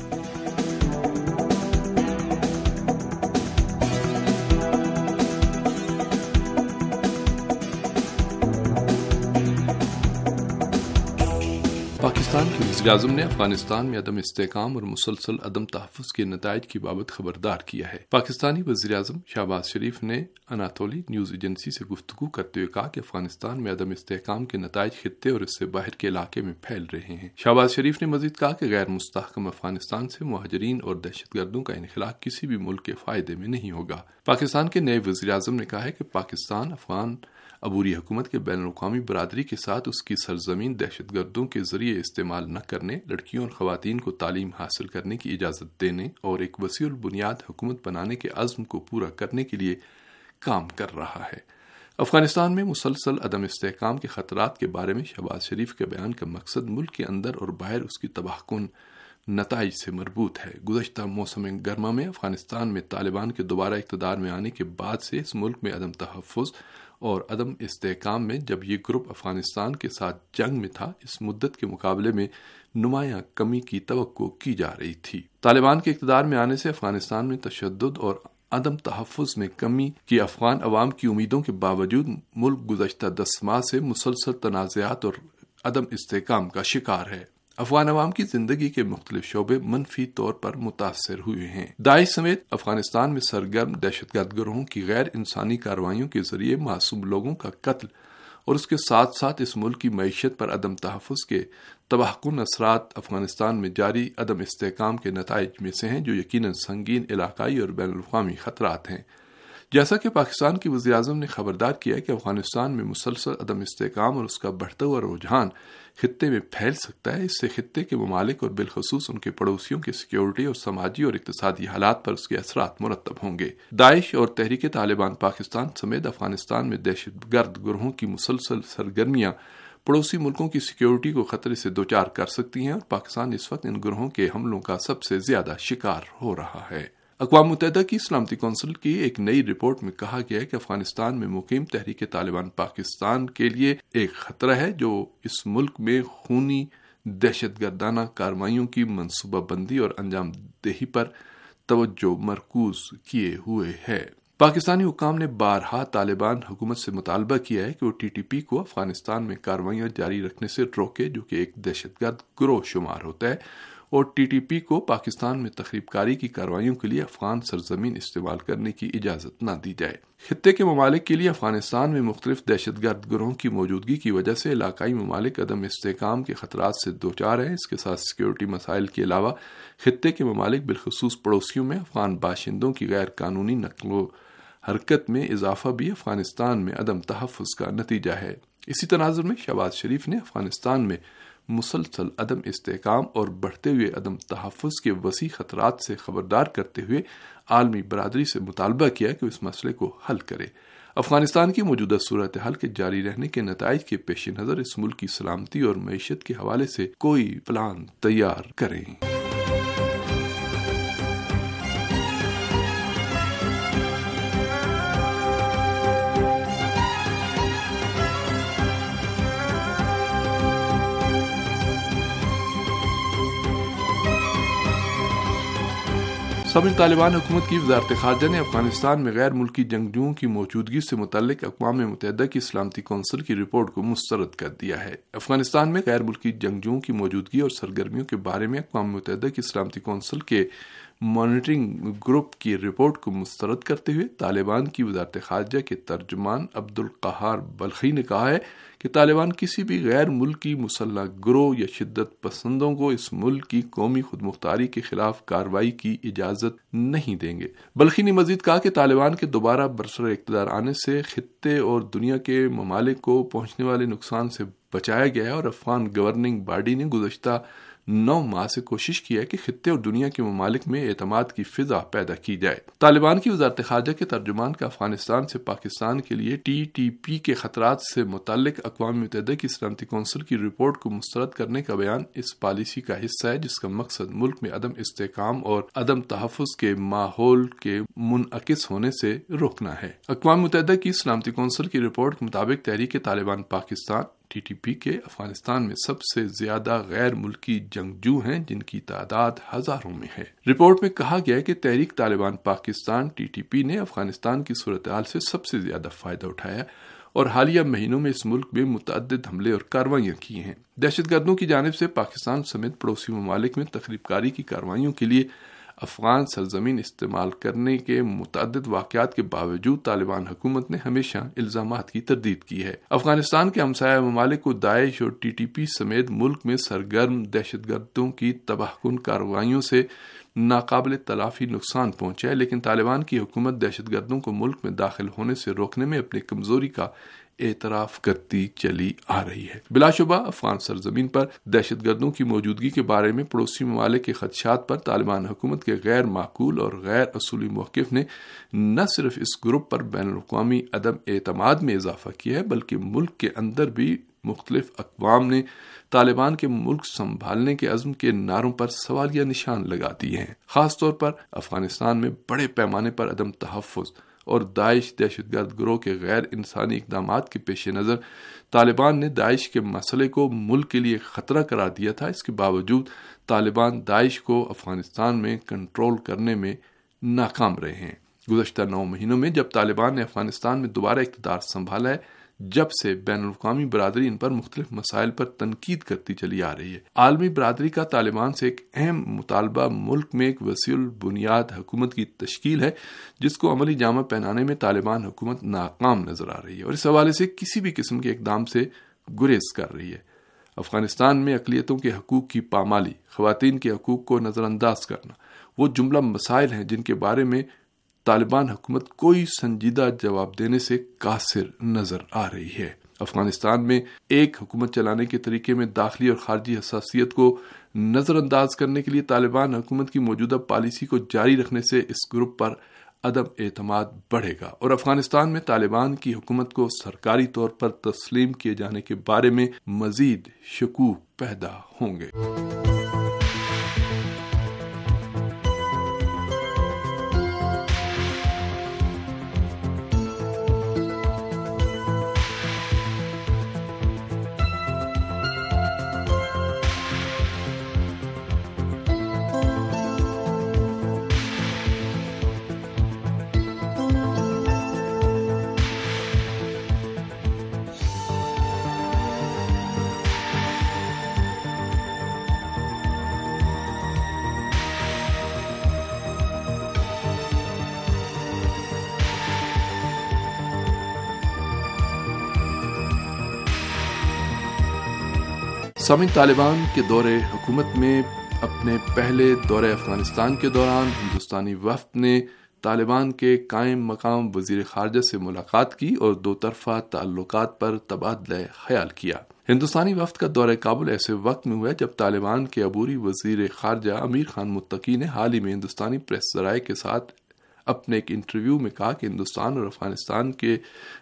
پاکستان کے وزیر اعظم نے افغانستان میں عدم استحکام اور مسلسل عدم تحفظ کے نتائج کی بابت خبردار کیا ہے۔ پاکستانی وزیر اعظم شہباز شریف نے اناتولی نیوز ایجنسی سے گفتگو کرتے ہوئے کہا کہ افغانستان میں عدم استحکام کے نتائج خطے اور اس سے باہر کے علاقے میں پھیل رہے ہیں۔ شہباز شریف نے مزید کہا کہ غیر مستحکم افغانستان سے مہاجرین اور دہشت گردوں کا انخلاء کسی بھی ملک کے فائدے میں نہیں ہوگا۔ پاکستان کے نئے وزیر اعظم نے کہا ہے کہ پاکستان افغان عبوری حکومت کے بین الاقوامی برادری کے ساتھ اس کی سرزمین دہشت گردوں کے ذریعے استعمال نہ کرنے، لڑکیوں اور خواتین کو تعلیم حاصل کرنے کی اجازت دینے اور ایک وسیع البنیاد حکومت بنانے کے عزم کو پورا کرنے کے لیے کام کر رہا ہے۔ افغانستان میں مسلسل عدم استحکام کے خطرات کے بارے میں شہباز شریف کے بیان کا مقصد ملک کے اندر اور باہر اس کی تباہ کن نتائج سے مربوط ہے۔ گزشتہ موسم گرما میں افغانستان میں طالبان کے دوبارہ اقتدار میں آنے کے بعد سے اس ملک میں عدم تحفظ اور عدم استحکام میں جب یہ گروپ افغانستان کے ساتھ جنگ میں تھا، اس مدت کے مقابلے میں نمایاں کمی کی توقع کی جا رہی تھی۔ طالبان کے اقتدار میں آنے سے افغانستان میں تشدد اور عدم تحفظ میں کمی کی افغان عوام کی امیدوں کے باوجود ملک گزشتہ دس ماہ سے مسلسل تنازعات اور عدم استحکام کا شکار ہے۔ افغان عوام کی زندگی کے مختلف شعبے منفی طور پر متاثر ہوئے ہیں۔ داعش سمیت افغانستان میں سرگرم دہشت گرد گروہوں کی غیر انسانی کارروائیوں کے ذریعے معصوم لوگوں کا قتل اور اس کے ساتھ ساتھ اس ملک کی معیشت پر عدم تحفظ کے تباہ کن اثرات افغانستان میں جاری عدم استحکام کے نتائج میں سے ہیں، جو یقیناً سنگین علاقائی اور بین الاقوامی خطرات ہیں۔ جیسا کہ پاکستان کی وزیر اعظم نے خبردار کیا ہے کہ افغانستان میں مسلسل عدم استحکام اور اس کا بڑھتا ہوا رجحان خطے میں پھیل سکتا ہے، اس سے خطے کے ممالک اور بالخصوص ان کے پڑوسیوں کی سیکیورٹی اور سماجی اور اقتصادی حالات پر اس کے اثرات مرتب ہوں گے۔ داعش اور تحریک طالبان پاکستان سمیت افغانستان میں دہشت گرد گروہوں کی مسلسل سرگرمیاں پڑوسی ملکوں کی سیکیورٹی کو خطرے سے دوچار کر سکتی ہیں، اور پاکستان اس وقت ان گروہوں کے حملوں کا سب سے زیادہ شکار ہو رہا ہے۔ اقوام متحدہ کی سلامتی کونسل کی ایک نئی رپورٹ میں کہا گیا ہے کہ افغانستان میں مقیم تحریک طالبان پاکستان کے لیے ایک خطرہ ہے، جو اس ملک میں خونی دہشت گردانہ کارروائیوں کی منصوبہ بندی اور انجام دہی پر توجہ مرکوز کیے ہوئے ہے۔ پاکستانی حکام نے بارہا طالبان حکومت سے مطالبہ کیا ہے کہ وہ ٹی ٹی پی کو افغانستان میں کارروائیاں جاری رکھنے سے روکے، جو کہ ایک دہشت گرد گروہ شمار ہوتا ہے، اور ٹی ٹی پی کو پاکستان میں تخریب کاری کی کارروائیوں کے لیے افغان سرزمین استعمال کرنے کی اجازت نہ دی جائے۔ خطے کے ممالک کے لیے افغانستان میں مختلف دہشت گرد گروہوں کی موجودگی کی وجہ سے علاقائی ممالک عدم استحکام کے خطرات سے دوچار ہیں۔ اس کے ساتھ سیکیورٹی مسائل کے علاوہ خطے کے ممالک بالخصوص پڑوسیوں میں افغان باشندوں کی غیر قانونی نقل و حرکت میں اضافہ بھی افغانستان میں عدم تحفظ کا نتیجہ ہے۔ اسی تناظر میں شہباز شریف نے افغانستان میں مسلسل عدم استحکام اور بڑھتے ہوئے عدم تحفظ کے وسیع خطرات سے خبردار کرتے ہوئے عالمی برادری سے مطالبہ کیا کہ اس مسئلے کو حل کرے۔ افغانستان کی موجودہ صورتحال کے جاری رہنے کے نتائج کے پیش نظر اس ملک کی سلامتی اور معیشت کے حوالے سے کوئی پلان تیار کریں۔ سابق طالبان حکومت کی وزارت خارجہ نے افغانستان میں غیر ملکی جنگجوؤں کی موجودگی سے متعلق اقوام متحدہ کی سلامتی کونسل کی رپورٹ کو مسترد کر دیا ہے۔ افغانستان میں غیر ملکی جنگجوؤں کی موجودگی اور سرگرمیوں کے بارے میں اقوام متحدہ کی سلامتی کونسل کے مانیٹرنگ گروپ کی رپورٹ کو مسترد کرتے ہوئے طالبان کی وزارت خارجہ کے ترجمان عبدالقہار بلخی نے کہا ہے کہ طالبان کسی بھی غیر ملکی مسلح گروہ یا شدت پسندوں کو اس ملک کی قومی خود مختاری کے خلاف کارروائی کی اجازت نہیں دیں گے۔ بلخی نے مزید کہا کہ طالبان کے دوبارہ برسر اقتدار آنے سے خطے اور دنیا کے ممالک کو پہنچنے والے نقصان سے بچایا گیا ہے اور افغان گورننگ باڈی نے گزشتہ نو ماہ سے کوشش کی ہے کہ خطے اور دنیا کے ممالک میں اعتماد کی فضا پیدا کی جائے۔ طالبان کی وزارت خارجہ کے ترجمان کا افغانستان سے پاکستان کے لیے ٹی ٹی پی کے خطرات سے متعلق اقوام متحدہ کی سلامتی کونسل کی رپورٹ کو مسترد کرنے کا بیان اس پالیسی کا حصہ ہے جس کا مقصد ملک میں عدم استحکام اور عدم تحفظ کے ماحول کے منعکس ہونے سے روکنا ہے۔ اقوام متحدہ کی سلامتی کونسل کی رپورٹ کے مطابق Tehreek Taliban Pakistan T T P کے افغانستان میں سب سے زیادہ غیر ملکی جنگجو ہیں جن کی تعداد ہزاروں میں ہے۔ رپورٹ میں کہا گیا ہے کہ Tehreek Taliban Pakistan T T P نے افغانستان کی صورتحال سے سب سے زیادہ فائدہ اٹھایا اور حالیہ مہینوں میں اس ملک میں متعدد حملے اور کارروائیاں کی ہیں۔ دہشت گردوں کی جانب سے پاکستان سمیت پڑوسی ممالک میں تخریب کاری کی کارروائیوں کے لیے افغان سرزمین استعمال کرنے کے متعدد واقعات کے باوجود طالبان حکومت نے ہمیشہ الزامات کی تردید کی ہے۔ افغانستان کے ہمسایہ ممالک کو داعش اور ٹی ٹی پی سمیت ملک میں سرگرم دہشت گردوں کی تباہ کن کارروائیوں سے ناقابل تلافی نقصان پہنچا ہے، لیکن طالبان کی حکومت دہشت گردوں کو ملک میں داخل ہونے سے روکنے میں اپنی کمزوری کا اعتراف کرتی چلی آ رہی ہے۔ بلا شبہ افغان سرزمین پر دہشت گردوں کی موجودگی کے بارے میں پڑوسی ممالک کے خدشات پر طالبان حکومت کے غیر معقول اور غیر اصولی موقف نے نہ صرف اس گروپ پر بین الاقوامی عدم اعتماد میں اضافہ کیا ہے بلکہ ملک کے اندر بھی مختلف اقوام نے طالبان کے ملک سنبھالنے کے عزم کے نعروں پر سوالیہ نشان لگا دیے ہیں۔ خاص طور پر افغانستان میں بڑے پیمانے پر عدم تحفظ اور داعش دہشت گرد گروہ کے غیر انسانی اقدامات کے پیش نظر طالبان نے داعش کے مسئلے کو ملک کے لیے خطرہ قرار دیا تھا۔ اس کے باوجود طالبان داعش کو افغانستان میں کنٹرول کرنے میں ناکام رہے ہیں۔ گزشتہ نو مہینوں میں جب طالبان نے افغانستان میں دوبارہ اقتدار سنبھالا ہے، جب سے بین الاقوامی برادری ان پر مختلف مسائل پر تنقید کرتی چلی آ رہی ہے۔ عالمی برادری کا طالبان سے ایک اہم مطالبہ ملک میں ایک وسیع البنیاد حکومت کی تشکیل ہے جس کو عملی جامہ پہنانے میں طالبان حکومت ناکام نظر آ رہی ہے اور اس حوالے سے کسی بھی قسم کے اقدام سے گریز کر رہی ہے۔ افغانستان میں اقلیتوں کے حقوق کی پامالی، خواتین کے حقوق کو نظر انداز کرنا، وہ جملہ مسائل ہیں جن کے بارے میں طالبان حکومت کوئی سنجیدہ جواب دینے سے قاصر نظر آ رہی ہے۔ افغانستان میں ایک حکومت چلانے کے طریقے میں داخلی اور خارجی حساسیت کو نظر انداز کرنے کے لیے طالبان حکومت کی موجودہ پالیسی کو جاری رکھنے سے اس گروپ پر عدم اعتماد بڑھے گا اور افغانستان میں طالبان کی حکومت کو سرکاری طور پر تسلیم کیے جانے کے بارے میں مزید شکوک پیدا ہوں گے۔ سامعین، طالبان کے دور حکومت میں اپنے پہلے دورہ افغانستان کے دوران ہندوستانی وفد نے طالبان کے قائم مقام وزیر خارجہ سے ملاقات کی اور دو طرفہ تعلقات پر تبادلہ خیال کیا۔ ہندوستانی وفد کا دورہ کابل ایسے وقت میں ہوا جب طالبان کے عبوری وزیر خارجہ امیر خان متقی نے حال ہی میں ہندوستانی پریس ذرائع کے ساتھ اپنے ایک انٹرویو میں کہا کہ ہندوستان اور افغانستان کے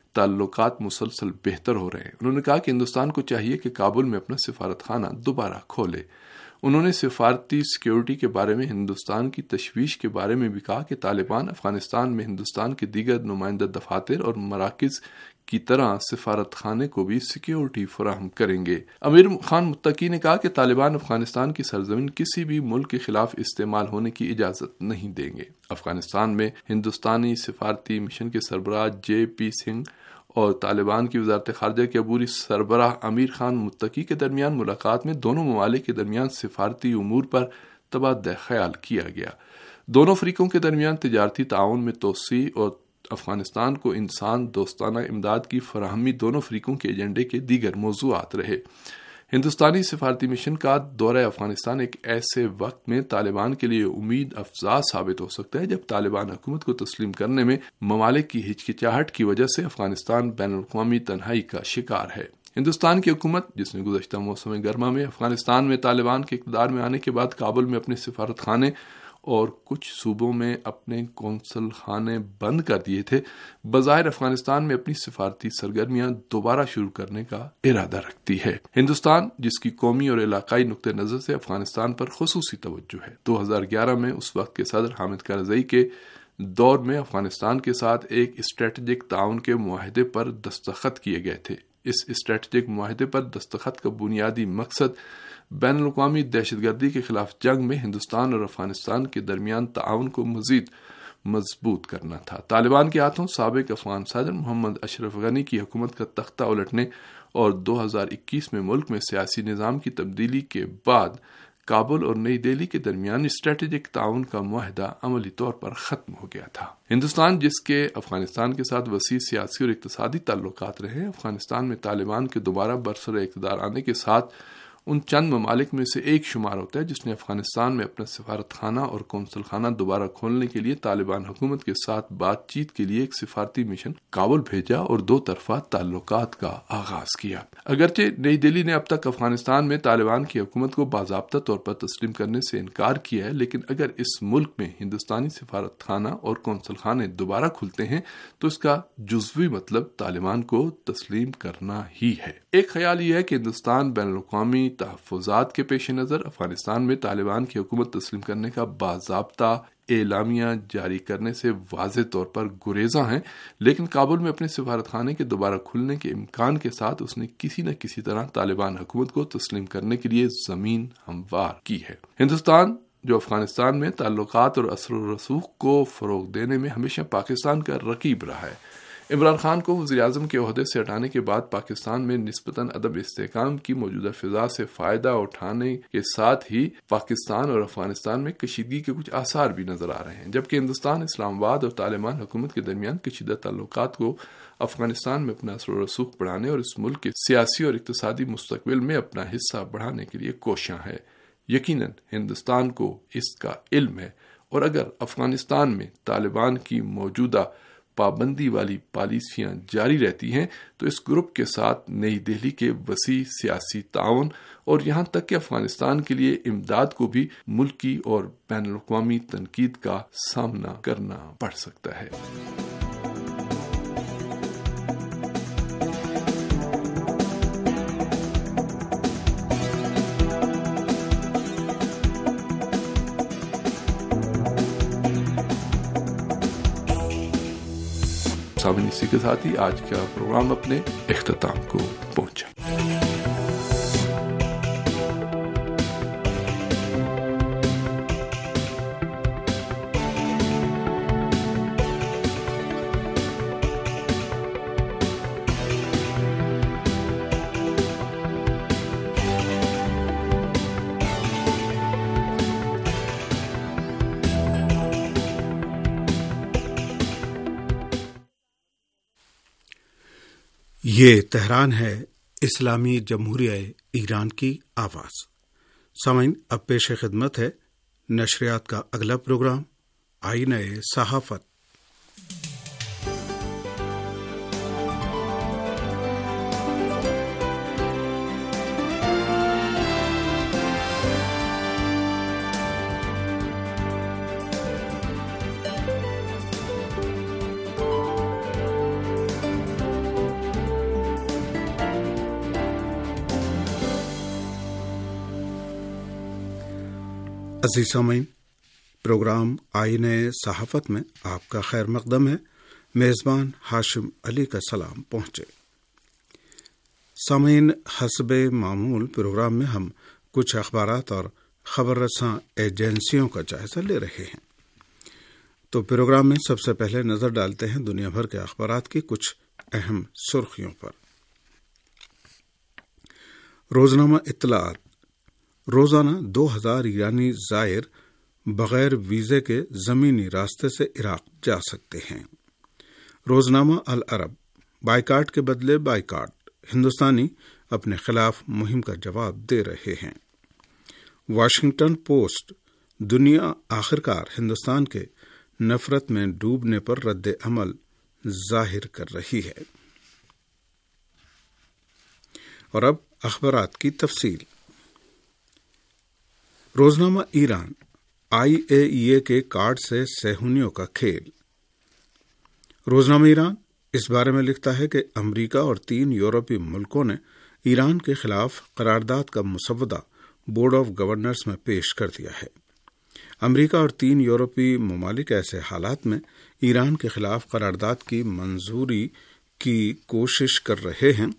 تعلقات مسلسل بہتر ہو رہے ہیں۔ انہوں نے کہا کہ ہندوستان کو چاہیے کہ کابل میں اپنا سفارت خانہ دوبارہ کھولے۔ انہوں نے سفارتی سیکیورٹی کے بارے میں ہندوستان کی تشویش کے بارے میں بھی کہا کہ طالبان افغانستان میں ہندوستان کے دیگر نمائندہ دفاتر اور مراکز کی طرح سفارت خانے کو بھی سیکیورٹی فراہم کریں گے۔ امیر خان متقی نے کہا کہ طالبان افغانستان کی سرزمین کسی بھی ملک کے خلاف استعمال ہونے کی اجازت نہیں دیں گے۔ افغانستان میں ہندوستانی سفارتی مشن کے سربراہ جے پی سنگھ اور طالبان کی وزارت خارجہ کے عبوری سربراہ امیر خان متقی کے درمیان ملاقات میں دونوں ممالک کے درمیان سفارتی امور پر تبادلہ خیال کیا گیا۔ دونوں فریقوں کے درمیان تجارتی تعاون میں توسیع اور افغانستان کو انسان دوستانہ امداد کی فراہمی دونوں فریقوں کے ایجنڈے کے دیگر موضوعات رہے۔ ہندوستانی سفارتی مشن کا دورہ افغانستان ایک ایسے وقت میں طالبان کے لیے امید افزا ثابت ہو سکتا ہے جب طالبان حکومت کو تسلیم کرنے میں ممالک کی ہچکچاہٹ کی وجہ سے افغانستان بین الاقوامی تنہائی کا شکار ہے۔ ہندوستان کی حکومت، جس نے گزشتہ موسم گرما میں افغانستان میں طالبان کے اقتدار میں آنے کے بعد کابل میں اپنے سفارت خانے اور کچھ صوبوں میں اپنے قونصل خانے بند کر دیے تھے، بظاہر افغانستان میں اپنی سفارتی سرگرمیاں دوبارہ شروع کرنے کا ارادہ رکھتی ہے۔ ہندوستان، جس کی قومی اور علاقائی نقطہ نظر سے افغانستان پر خصوصی توجہ ہے، دو ہزار گیارہ میں اس وقت کے صدر حامد کرزئی کے دور میں افغانستان کے ساتھ ایک اسٹریٹجک تعاون کے معاہدے پر دستخط کیے گئے تھے۔ اس اسٹریٹجک معاہدے پر دستخط کا بنیادی مقصد بین الاقوامی دہشت گردی کے خلاف جنگ میں ہندوستان اور افغانستان کے درمیان تعاون کو مزید مضبوط کرنا تھا۔ طالبان کے ہاتھوں سابق افغان صدر محمد اشرف غنی کی حکومت کا تختہ الٹنے اور دو ہزار اکیس میں ملک میں سیاسی نظام کی تبدیلی کے بعد کابل اور نئی دہلی کے درمیان اسٹریٹجک تعاون کا معاہدہ عملی طور پر ختم ہو گیا تھا۔ ہندوستان، جس کے افغانستان کے ساتھ وسیع سیاسی اور اقتصادی تعلقات رہے، افغانستان میں طالبان کے دوبارہ برسر اقتدار آنے کے ساتھ ان چند ممالک میں سے ایک شمار ہوتا ہے جس نے افغانستان میں اپنا سفارت خانہ اور قونصل خانہ دوبارہ کھولنے کے لیے طالبان حکومت کے ساتھ بات چیت کے لیے ایک سفارتی مشن کابل بھیجا اور دو طرفہ تعلقات کا آغاز کیا۔ اگرچہ نئی دہلی نے اب تک افغانستان میں طالبان کی حکومت کو باضابطہ طور پر تسلیم کرنے سے انکار کیا ہے، لیکن اگر اس ملک میں ہندوستانی سفارت خانہ اور قونصل خانے دوبارہ کھلتے ہیں تو اس کا جزوی مطلب طالبان کو تسلیم کرنا ہی ہے۔ ایک خیال یہ ہے کہ ہندوستان بین الاقوامی تحفظات کے پیش نظر افغانستان میں طالبان کی حکومت تسلیم کرنے کا باضابطہ اعلامیہ جاری کرنے سے واضح طور پر گریزاں ہیں، لیکن کابل میں اپنے سفارت خانے کے دوبارہ کھلنے کے امکان کے ساتھ اس نے کسی نہ کسی طرح طالبان حکومت کو تسلیم کرنے کے لیے زمین ہموار کی ہے۔ ہندوستان، جو افغانستان میں تعلقات اور اثر و رسوخ کو فروغ دینے میں ہمیشہ پاکستان کا رقیب رہا ہے، عمران خان کو وزیر اعظم کے عہدے سے ہٹانے کے بعد پاکستان میں نسبتاً عدم استحکام کی موجودہ فضا سے فائدہ اٹھانے کے ساتھ ہی پاکستان اور افغانستان میں کشیدگی کے کچھ آثار بھی نظر آ رہے ہیں، جبکہ ہندوستان اسلام آباد اور طالبان حکومت کے درمیان کشیدہ تعلقات کو افغانستان میں اپنا اثر و رسوخ بڑھانے اور اس ملک کے سیاسی اور اقتصادی مستقبل میں اپنا حصہ بڑھانے کے لیے کوشاں ہے۔ یقیناً ہندوستان کو اس کا علم ہے، اور اگر افغانستان میں طالبان کی موجودہ پابندی والی پالیسیاں جاری رہتی ہیں تو اس گروپ کے ساتھ نئی دہلی کے وسیع سیاسی تعاون اور یہاں تک کہ افغانستان کے لیے امداد کو بھی ملکی اور بین الاقوامی تنقید کا سامنا کرنا پڑ سکتا ہے۔ سامعین، اسی کے ساتھ ہی آج کا پروگرام اپنے اختتام کو پہنچا۔ یہ تہران ہے، اسلامی جمہوریہ ایران کی آواز۔ سامعین، اب پیش خدمت ہے نشریات کا اگلا پروگرام، آئینہ صحافت۔ عزیز سامعین، پروگرام آئینہ صحافت میں آپ کا خیر مقدم ہے۔ میزبان ہاشم علی کا سلام پہنچے۔ سامعین، حسب معمول پروگرام میں ہم کچھ اخبارات اور خبر رساں ایجنسیوں کا جائزہ لے رہے ہیں، تو پروگرام میں سب سے پہلے نظر ڈالتے ہیں دنیا بھر کے اخبارات کی کچھ اہم سرخیوں پر۔ روزنامہ اطلاعات، روزانہ دو ہزار ایرانی زائر بغیر ویزے کے زمینی راستے سے عراق جا سکتے ہیں۔ روزنامہ العرب، بائیکاٹ کے بدلے بائیکاٹ، ہندوستانی اپنے خلاف مہم کا جواب دے رہے ہیں۔ واشنگٹن پوسٹ، دنیا آخرکار ہندوستان کے نفرت میں ڈوبنے پر رد عمل ظاہر کر رہی ہے۔ اور اب اخبارات کی تفصیل۔ روزنامہ ایران، آئی اے ای اے کے کارڈ سے صہیونیوں کا کھیل۔ روزنامہ ایران اس بارے میں لکھتا ہے کہ امریکہ اور تین یورپی ملکوں نے ایران کے خلاف قرارداد کا مسودہ بورڈ آف گورنرز میں پیش کر دیا ہے۔ امریکہ اور تین یورپی ممالک ایسے حالات میں ایران کے خلاف قرارداد کی منظوری کی کوشش کر رہے ہیں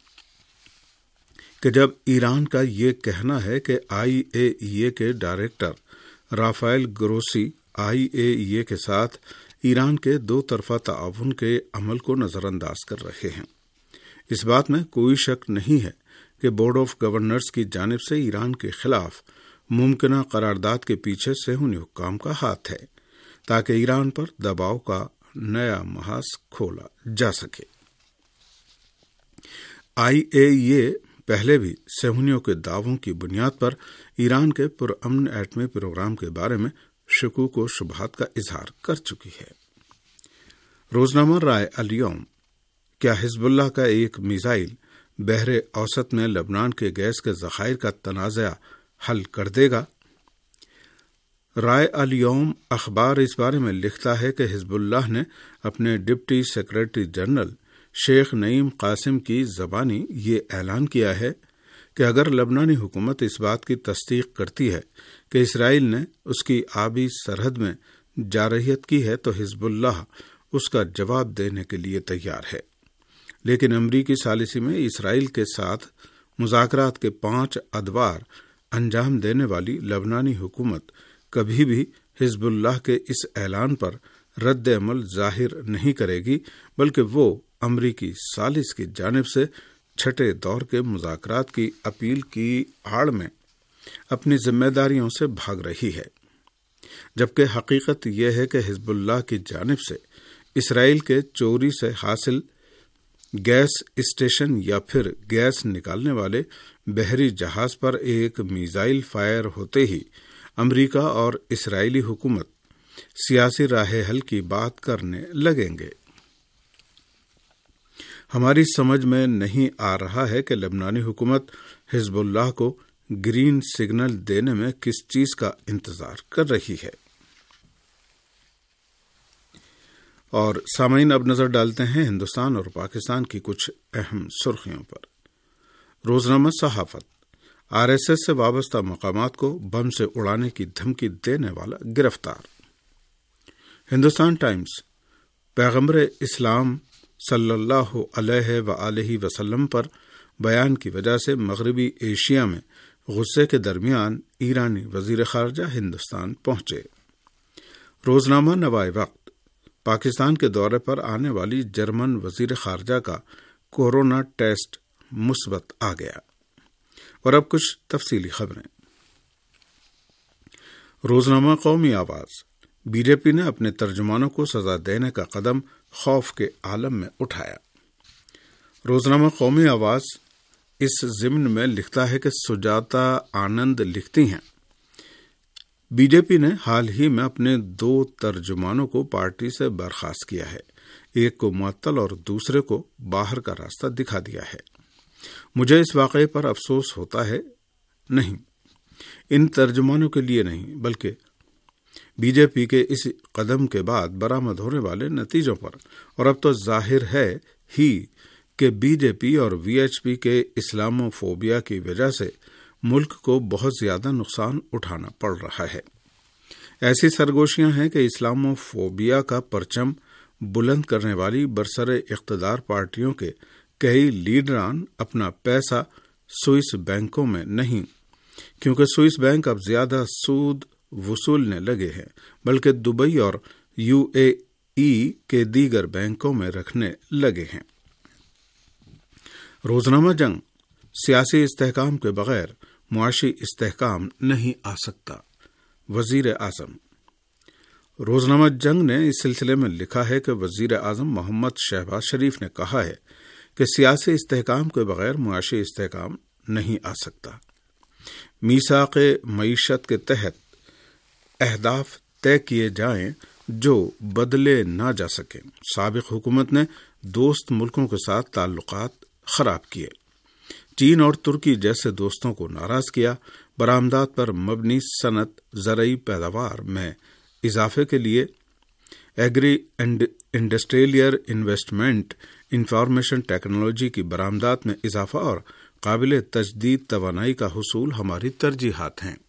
کہ جب ایران کا یہ کہنا ہے کہ آئی اے ای اے کے ڈائریکٹر رافائل گروسی آئی اے ای اے کے ساتھ ایران کے دو طرفہ تعاون کے عمل کو نظر انداز کر رہے ہیں۔ اس بات میں کوئی شک نہیں ہے کہ بورڈ آف گورنرز کی جانب سے ایران کے خلاف ممکنہ قرارداد کے پیچھے صہیونی حکام کا ہاتھ ہے تاکہ ایران پر دباؤ کا نیا محاذ کھولا جا سکے۔ آئی اے ای اے پہلے بھی صہیونیوں کے دعووں کی بنیاد پر ایران کے پرامن ایٹمی پروگرام کے بارے میں شکوک و شبہات کا اظہار کر چکی ہے۔ روزنامہ رائے الیوم، کیا حزب اللہ کا ایک میزائل بحر اوسط میں لبنان کے گیس کے ذخائر کا تنازع حل کر دے گا؟ رائے الیوم اخبار اس بارے میں لکھتا ہے کہ حزب اللہ نے اپنے ڈپٹی سیکرٹری جنرل شیخ نعیم قاسم کی زبانی یہ اعلان کیا ہے کہ اگر لبنانی حکومت اس بات کی تصدیق کرتی ہے کہ اسرائیل نے اس کی آبی سرحد میں جارحیت کی ہے تو حزب اللہ اس کا جواب دینے کے لیے تیار ہے۔ لیکن امریکی ثالثی میں اسرائیل کے ساتھ مذاکرات کے پانچ ادوار انجام دینے والی لبنانی حکومت کبھی بھی حزب اللہ کے اس اعلان پر رد عمل ظاہر نہیں کرے گی، بلکہ وہ امریکی ثالث کی جانب سے چھٹے دور کے مذاکرات کی اپیل کی آڑ میں اپنی ذمہ داریوں سے بھاگ رہی ہے، جبکہ حقیقت یہ ہے کہ حزب اللہ کی جانب سے اسرائیل کے چوری سے حاصل گیس اسٹیشن یا پھر گیس نکالنے والے بحری جہاز پر ایک میزائل فائر ہوتے ہی امریکہ اور اسرائیلی حکومت سیاسی راہ حل کی بات کرنے لگیں گے۔ ہماری سمجھ میں نہیں آ رہا ہے کہ لبنانی حکومت حزب اللہ کو گرین سگنل دینے میں کس چیز کا انتظار کر رہی ہے۔ اور سامعین، اب نظر ڈالتے ہیں ہندوستان اور پاکستان کی کچھ اہم سرخیوں پر۔ روزنامہ صحافت، آر ایس ایس سے وابستہ مقامات کو بم سے اڑانے کی دھمکی دینے والا گرفتار۔ ہندوستان ٹائمز، پیغمبر اسلام صلی اللہ علیہ وآلہ وسلم پر بیان کی وجہ سے مغربی ایشیا میں غصے کے درمیان ایرانی وزیر خارجہ ہندوستان پہنچے۔ روزنامہ نوائے وقت، پاکستان کے دورے پر آنے والی جرمن وزیر خارجہ کا کورونا ٹیسٹ مثبت آ گیا۔ اور اب کچھ تفصیلی خبریں۔ روزنامہ قومی آواز، بی جے پی نے اپنے ترجمانوں کو سزا دینے کا قدم خوف کے عالم میں اٹھایا۔ روزنامہ قومی آواز اس ضمن میں لکھتا ہے کہ سجاتا آنند لکھتی ہیں، بی جے پی نے حال ہی میں اپنے دو ترجمانوں کو پارٹی سے برخاست کیا ہے، ایک کو معطل اور دوسرے کو باہر کا راستہ دکھا دیا ہے۔ مجھے اس واقعے پر افسوس ہوتا ہے، نہیں ان ترجمانوں کے لیے نہیں، بلکہ بی جے پی کے اس قدم کے بعد برآمد ہونے والے نتیجوں پر، اور اب تو ظاہر ہے ہی کہ بی جے پی اور وی ایچ پی کے اسلامو فوبیا کی وجہ سے ملک کو بہت زیادہ نقصان اٹھانا پڑ رہا ہے۔ ایسی سرگوشیاں ہیں کہ اسلامو فوبیا کا پرچم بلند کرنے والی برسر اقتدار پارٹیوں کے کئی لیڈران اپنا پیسہ سوئس بینکوں میں نہیں، کیونکہ سوئس بینک اب زیادہ سود وصولنے لگے ہیں، بلکہ دبئی اور یو اے ای کے دیگر بینکوں میں رکھنے لگے ہیں۔ روزنامہ جنگ، سیاسی استحکام کے بغیر معاشی استحکام نہیں آ سکتا، وزیر اعظم۔ روزنامہ جنگ نے اس سلسلے میں لکھا ہے کہ وزیر اعظم محمد شہباز شریف نے کہا ہے کہ سیاسی استحکام کے بغیر معاشی استحکام نہیں آ سکتا۔ میثاق معیشت کے تحت اہداف طے کیے جائیں جو بدلے نہ جا سکیں۔ سابق حکومت نے دوست ملکوں کے ساتھ تعلقات خراب کیے۔ چین اور ترکی جیسے دوستوں کو ناراض کیا، برآمدات پر مبنی صنعت زرعی پیداوار میں اضافے کے لیے agri industrial investment, information technology کی برآمدات میں اضافہ اور قابل تجدید توانائی کا حصول ہماری ترجیحات ہیں۔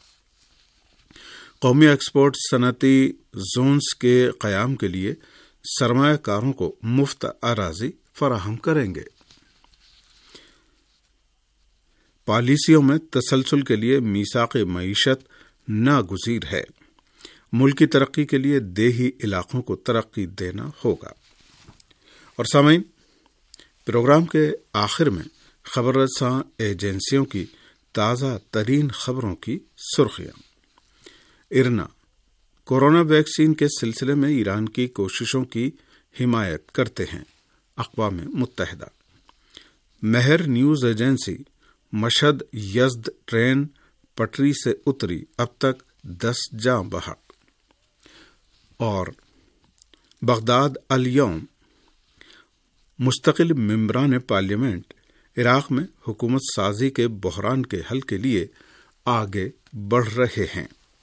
قومی ایکسپورٹ صنعتی زونز کے قیام کے لیے سرمایہ کاروں کو مفت اراضی فراہم کریں گے۔ پالیسیوں میں تسلسل کے لیے میثاق معیشت ناگزیر ہے۔ ملک کی ترقی کے لیے دیہی علاقوں کو ترقی دینا ہوگا۔ اور سامعین، پروگرام کے آخر میں خبر رساں ایجنسیوں کی تازہ ترین خبروں کی سرخیاں۔ ارنا کورونا ویکسین کے سلسلے میں ایران کی کوششوں کی حمایت کرتے ہیں۔ اقوام متحدہ۔ Mehr news agency, Mashhad Yazd train پٹری سے اتری، اب تک دس جاں بحق۔ اور بغداد الیوم، مستقل ممبران پارلیمنٹ عراق میں حکومت سازی کے بحران کے حل کے لیے آگے بڑھ رہے ہیں۔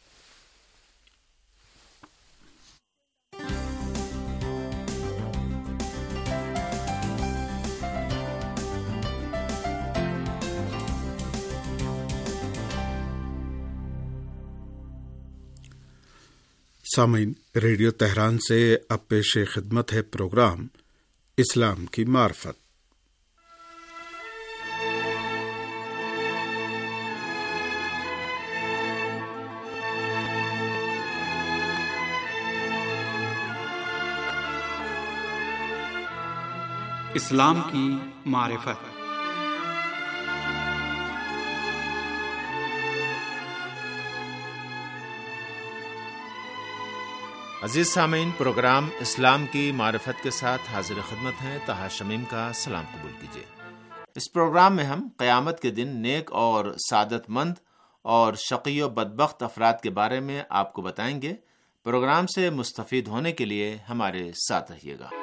سامعین، ریڈیو تہران سے اب پیش خدمت ہے پروگرام اسلام کی معرفت۔ اسلام کی معرفت۔ عزیز سامعین، پروگرام اسلام کی معرفت کے ساتھ حاضر خدمت ہیں۔ طاہر شمیم کا سلام قبول کیجیے۔ اس پروگرام میں ہم قیامت کے دن نیک اور سعادت مند اور شقی و بدبخت افراد کے بارے میں آپ کو بتائیں گے۔ پروگرام سے مستفید ہونے کے لیے ہمارے ساتھ رہیے گا۔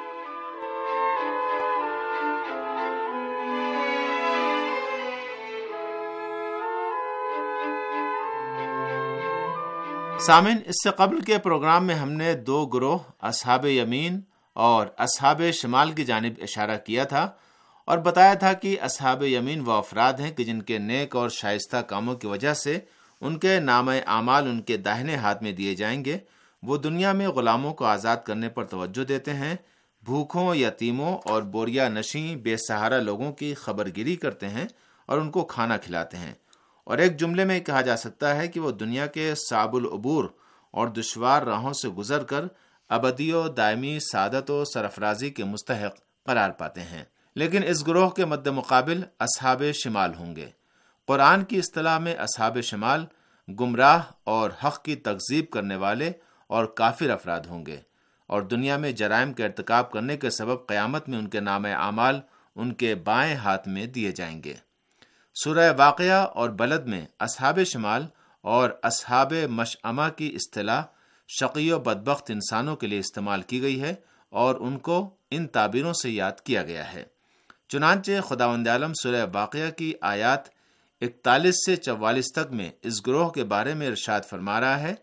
سامعین، اس سے قبل کے پروگرام میں ہم نے دو گروہ اصحاب یمین اور اصحاب شمال کی جانب اشارہ کیا تھا اور بتایا تھا کہ اصحاب یمین وہ افراد ہیں کہ جن کے نیک اور شائستہ کاموں کی وجہ سے ان کے نام اعمال ان کے داہنے ہاتھ میں دیے جائیں گے۔ وہ دنیا میں غلاموں کو آزاد کرنے پر توجہ دیتے ہیں، بھوکھوں، یتیموں اور بوریا نشیں بے سہارا لوگوں کی خبر گیری کرتے ہیں اور ان کو کھانا کھلاتے ہیں۔ اور ایک جملے میں کہا جا سکتا ہے کہ وہ دنیا کے صعب العبور اور دشوار راہوں سے گزر کر ابدی و دائمی سعادت و سرفرازی کے مستحق قرار پاتے ہیں۔ لیکن اس گروہ کے مد مقابل اصحاب شمال ہوں گے۔ قرآن کی اصطلاح میں اصحاب شمال گمراہ اور حق کی تکذیب کرنے والے اور کافر افراد ہوں گے، اور دنیا میں جرائم کا ارتکاب کرنے کے سبب قیامت میں ان کے نام اعمال ان کے بائیں ہاتھ میں دیے جائیں گے۔ سورہ واقعہ اور بلد میں اصحاب شمال اور اصحاب مشأمہ کی اصطلاح شقی و بدبخت انسانوں کے لیے استعمال کی گئی ہے اور ان کو ان تعبیروں سے یاد کیا گیا ہے۔ چنانچہ خداوند عالم سورہ واقعہ کی آیات اکتالیس سے چوالیس تک میں اس گروہ کے بارے میں ارشاد فرما رہا ہے،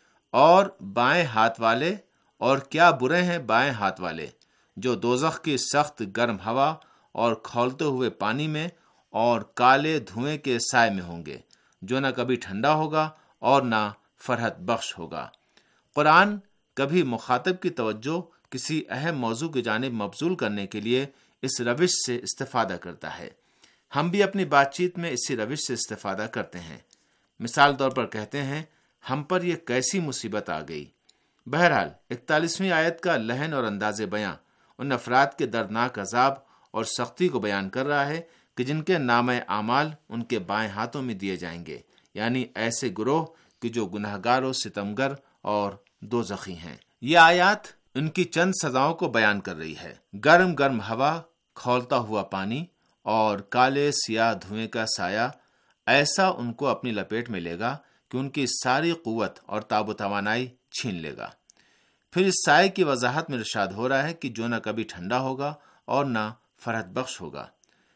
اور بائیں ہاتھ والے، اور کیا برے ہیں بائیں ہاتھ والے، جو دوزخ کی سخت گرم ہوا اور کھولتے ہوئے پانی میں اور کالے دھوئیں کے سائے میں ہوں گے، جو نہ کبھی ٹھنڈا ہوگا اور نہ فرحت بخش ہوگا۔ قرآن کبھی مخاطب کی توجہ کسی اہم موضوع کی جانب مبذول کرنے کے لیے اس روش سے استفادہ کرتا ہے۔ ہم بھی اپنی بات چیت میں اسی روش سے استفادہ کرتے ہیں۔ مثال طور پر کہتے ہیں، ہم پر یہ کیسی مصیبت آ گئی۔ بہرحال اکتالیسویں آیت کا لحن اور انداز بیاں ان افراد کے دردناک عذاب اور سختی کو بیان کر رہا ہے کہ جن کے نام اعمال ان کے بائیں ہاتھوں میں دیے جائیں گے، یعنی ایسے گروہ کہ جو گنہگار و ستمگر اور دوزخی ہیں۔ یہ آیات ان کی چند سزاؤں کو بیان کر رہی ہے۔ گرم گرم ہوا، کھولتا ہوا پانی اور کالے سیاہ دھوئیں کا سایہ ایسا ان کو اپنی لپیٹ میں لے گا کہ ان کی ساری قوت اور تاب و توانائی چھین لے گا۔ پھر اس سائے کی وضاحت میں ارشاد ہو رہا ہے کہ جو نہ کبھی ٹھنڈا ہوگا اور نہ فرحت بخش ہوگا۔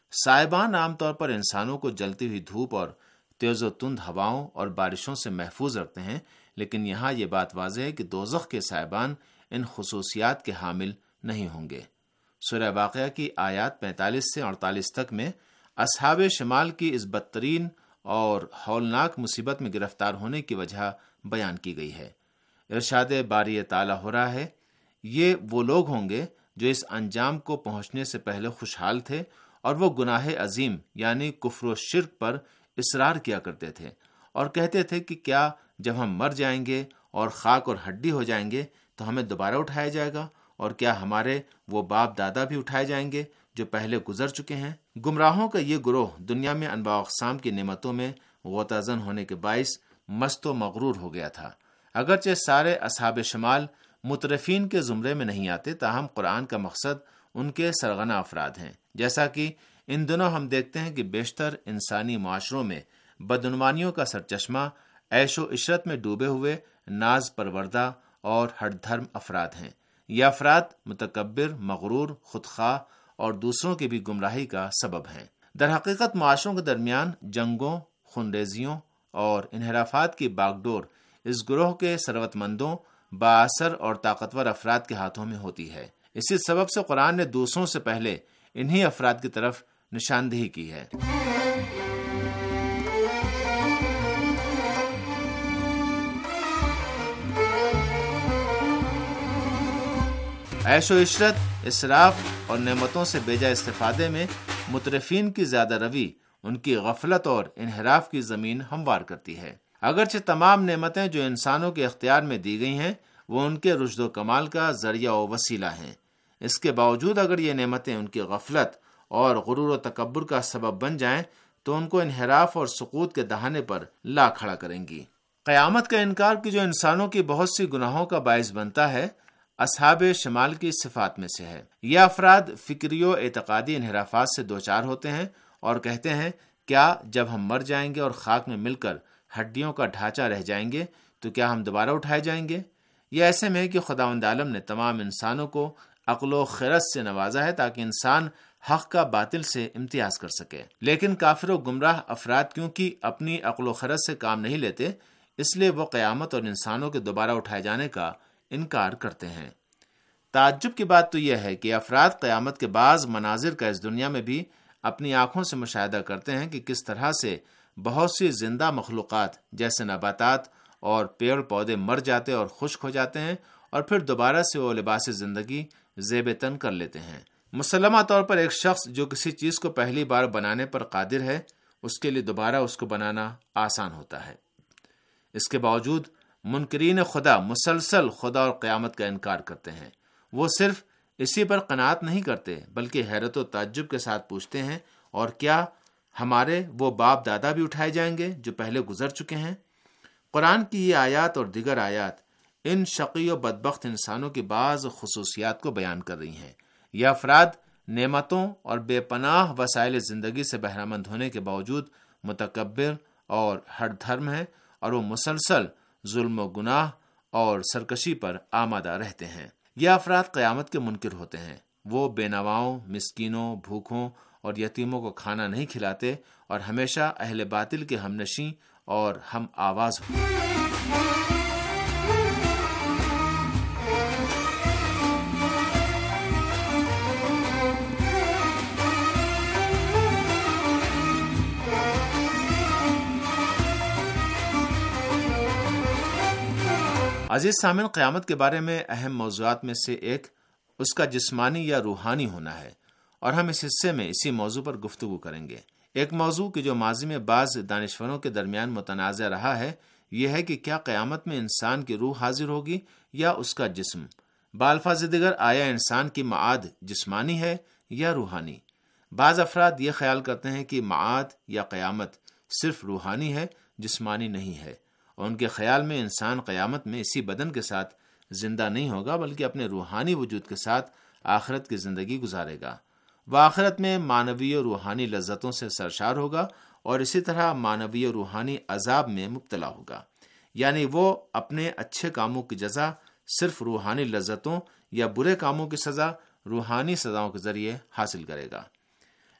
سائبان عام طور پر انسانوں کو جلتی ہوئی دھوپ اور تیز و تند ہواؤں اور بارشوں سے محفوظ رکھتے ہیں، لیکن یہاں یہ بات واضح ہے کہ دوزخ کے سائبان ان خصوصیات کے حامل نہیں ہوں گے۔ سورہ واقعہ کی آیات پینتالیس سے اڑتالیس تک میں اصحاب شمال کی اس بدترین اور ہولناک مصیبت میں گرفتار ہونے کی وجہ بیان کی گئی ہے۔ ارشاد باری تعالیٰ ہو رہا ہے، یہ وہ لوگ ہوں گے جو اس انجام کو پہنچنے سے پہلے خوشحال تھے اور وہ گناہ عظیم یعنی کفر و شرک پر اصرار کیا کرتے تھے اور کہتے تھے کہ کیا جب ہم مر جائیں گے اور خاک اور ہڈی ہو جائیں گے تو ہمیں دوبارہ اٹھایا جائے گا، اور کیا ہمارے وہ باپ دادا بھی اٹھائے جائیں گے جو پہلے گزر چکے ہیں۔ گمراہوں کا یہ گروہ دنیا میں انواع اقسام کی نعمتوں میں غوطہ زن ہونے کے باعث مست و مغرور ہو گیا تھا۔ اگرچہ سارے اصحاب شمال مترفین کے زمرے میں نہیں آتے، تاہم قرآن کا مقصد ان کے سرغنہ افراد ہیں، جیسا کہ ان دنوں ہم دیکھتے ہیں کہ بیشتر انسانی معاشروں میں بدعنوانیوں کا سرچشمہ عیش و عشرت میں ڈوبے ہوئے ناز پروردہ اور ہٹ دھرم افراد ہیں۔ یہ افراد متکبر، مغرور، خودخواہ اور دوسروں کی بھی گمراہی کا سبب ہیں۔ در حقیقت معاشروں کے درمیان جنگوں، خونریزیوں اور انحرافات کی باغ ڈور اس گروہ کے ثروت مندوں، بااثر اور طاقتور افراد کے ہاتھوں میں ہوتی ہے۔ اسی سبب سے قرآن نے دوسروں سے پہلے انہی افراد کی طرف نشاندہی کی ہے۔ عیش و عشرت، اسراف اور نعمتوں سے بیجا استفادے میں مترفین کی زیادہ روی ان کی غفلت اور انحراف کی زمین ہموار کرتی ہے۔ اگرچہ تمام نعمتیں جو انسانوں کے اختیار میں دی گئی ہیں وہ ان کے رشد و کمال کا ذریعہ و وسیلہ ہیں، اس کے باوجود اگر یہ نعمتیں ان کی غفلت اور غرور و تکبر کا سبب بن جائیں تو ان کو انحراف اور سقوط کے دہانے پر لا کھڑا کریں گی۔ قیامت کا انکار کی جو انسانوں کی بہت سی گناہوں کا باعث بنتا ہے، اصحاب شمال کی صفات میں سے ہے۔ یہ افراد فکری و اعتقادی انحرافات سے دوچار ہوتے ہیں اور کہتے ہیں کیا جب ہم مر جائیں گے اور خاک میں مل کر ہڈیوں کا ڈھانچہ رہ جائیں گے تو کیا ہم دوبارہ اٹھائے جائیں گے؟ یہ ایسے میں ہے کہ خداوند عالم نے تمام انسانوں کو عقل و خرد سے نوازا ہے تاکہ انسان حق کا باطل سے امتیاز کر سکے، لیکن کافر و گمراہ افراد کیونکہ اپنی عقل و خرد سے کام نہیں لیتے، اس لیے وہ قیامت اور انسانوں کے دوبارہ اٹھائے جانے کا انکار کرتے ہیں۔ تعجب کی بات تو یہ ہے کہ افراد قیامت کے بعض مناظر کا اس دنیا میں بھی اپنی آنکھوں سے مشاہدہ کرتے ہیں کہ کس طرح سے بہت سی زندہ مخلوقات جیسے نباتات اور پیڑ پودے مر جاتے اور خشک ہو جاتے ہیں اور پھر دوبارہ سے وہ لباس زندگی زیب تن کر لیتے ہیں۔ مسلمہ طور پر ایک شخص جو کسی چیز کو پہلی بار بنانے پر قادر ہے، اس کے لیے دوبارہ اس کو بنانا آسان ہوتا ہے۔ اس کے باوجود منکرین خدا مسلسل خدا اور قیامت کا انکار کرتے ہیں۔ وہ صرف اسی پر قناعت نہیں کرتے بلکہ حیرت و تعجب کے ساتھ پوچھتے ہیں، اور کیا ہمارے وہ باپ دادا بھی اٹھائے جائیں گے جو پہلے گزر چکے ہیں؟ قرآن کی یہ آیات اور دیگر آیات ان شقی و بدبخت انسانوں کی بعض خصوصیات کو بیان کر رہی ہیں۔ یہ افراد نعمتوں اور بے پناہ وسائل زندگی سے بہرہ مند ہونے کے باوجود متکبر اور ہٹ دھرم ہیں، اور وہ مسلسل ظلم و گناہ اور سرکشی پر آمادہ رہتے ہیں۔ یہ افراد قیامت کے منکر ہوتے ہیں۔ وہ بے نواؤں، مسکینوں، بھوکھوں اور یتیموں کو کھانا نہیں کھلاتے اور ہمیشہ اہل باطل کے ہمنشیں اور ہم آواز ہوتے ہیں۔ عزیز سامعین، قیامت کے بارے میں اہم موضوعات میں سے ایک اس کا جسمانی یا روحانی ہونا ہے، اور ہم اس حصے میں اسی موضوع پر گفتگو کریں گے۔ ایک موضوع کہ جو ماضی میں بعض دانشوروں کے درمیان متنازع رہا ہے، یہ ہے کہ کیا قیامت میں انسان کی روح حاضر ہوگی یا اس کا جسم؟ بالفاظ دیگر، آیا انسان کی معاد جسمانی ہے یا روحانی؟ بعض افراد یہ خیال کرتے ہیں کہ معاد یا قیامت صرف روحانی ہے، جسمانی نہیں ہے، اور ان کے خیال میں انسان قیامت میں اسی بدن کے ساتھ زندہ نہیں ہوگا بلکہ اپنے روحانی وجود کے ساتھ آخرت کی زندگی گزارے گا۔ وہ آخرت میں معنوی و روحانی لذتوں سے سرشار ہوگا اور اسی طرح معنوی و روحانی عذاب میں مبتلا ہوگا، یعنی وہ اپنے اچھے کاموں کی جزا صرف روحانی لذتوں یا برے کاموں کی سزا روحانی سزاؤں کے ذریعے حاصل کرے گا۔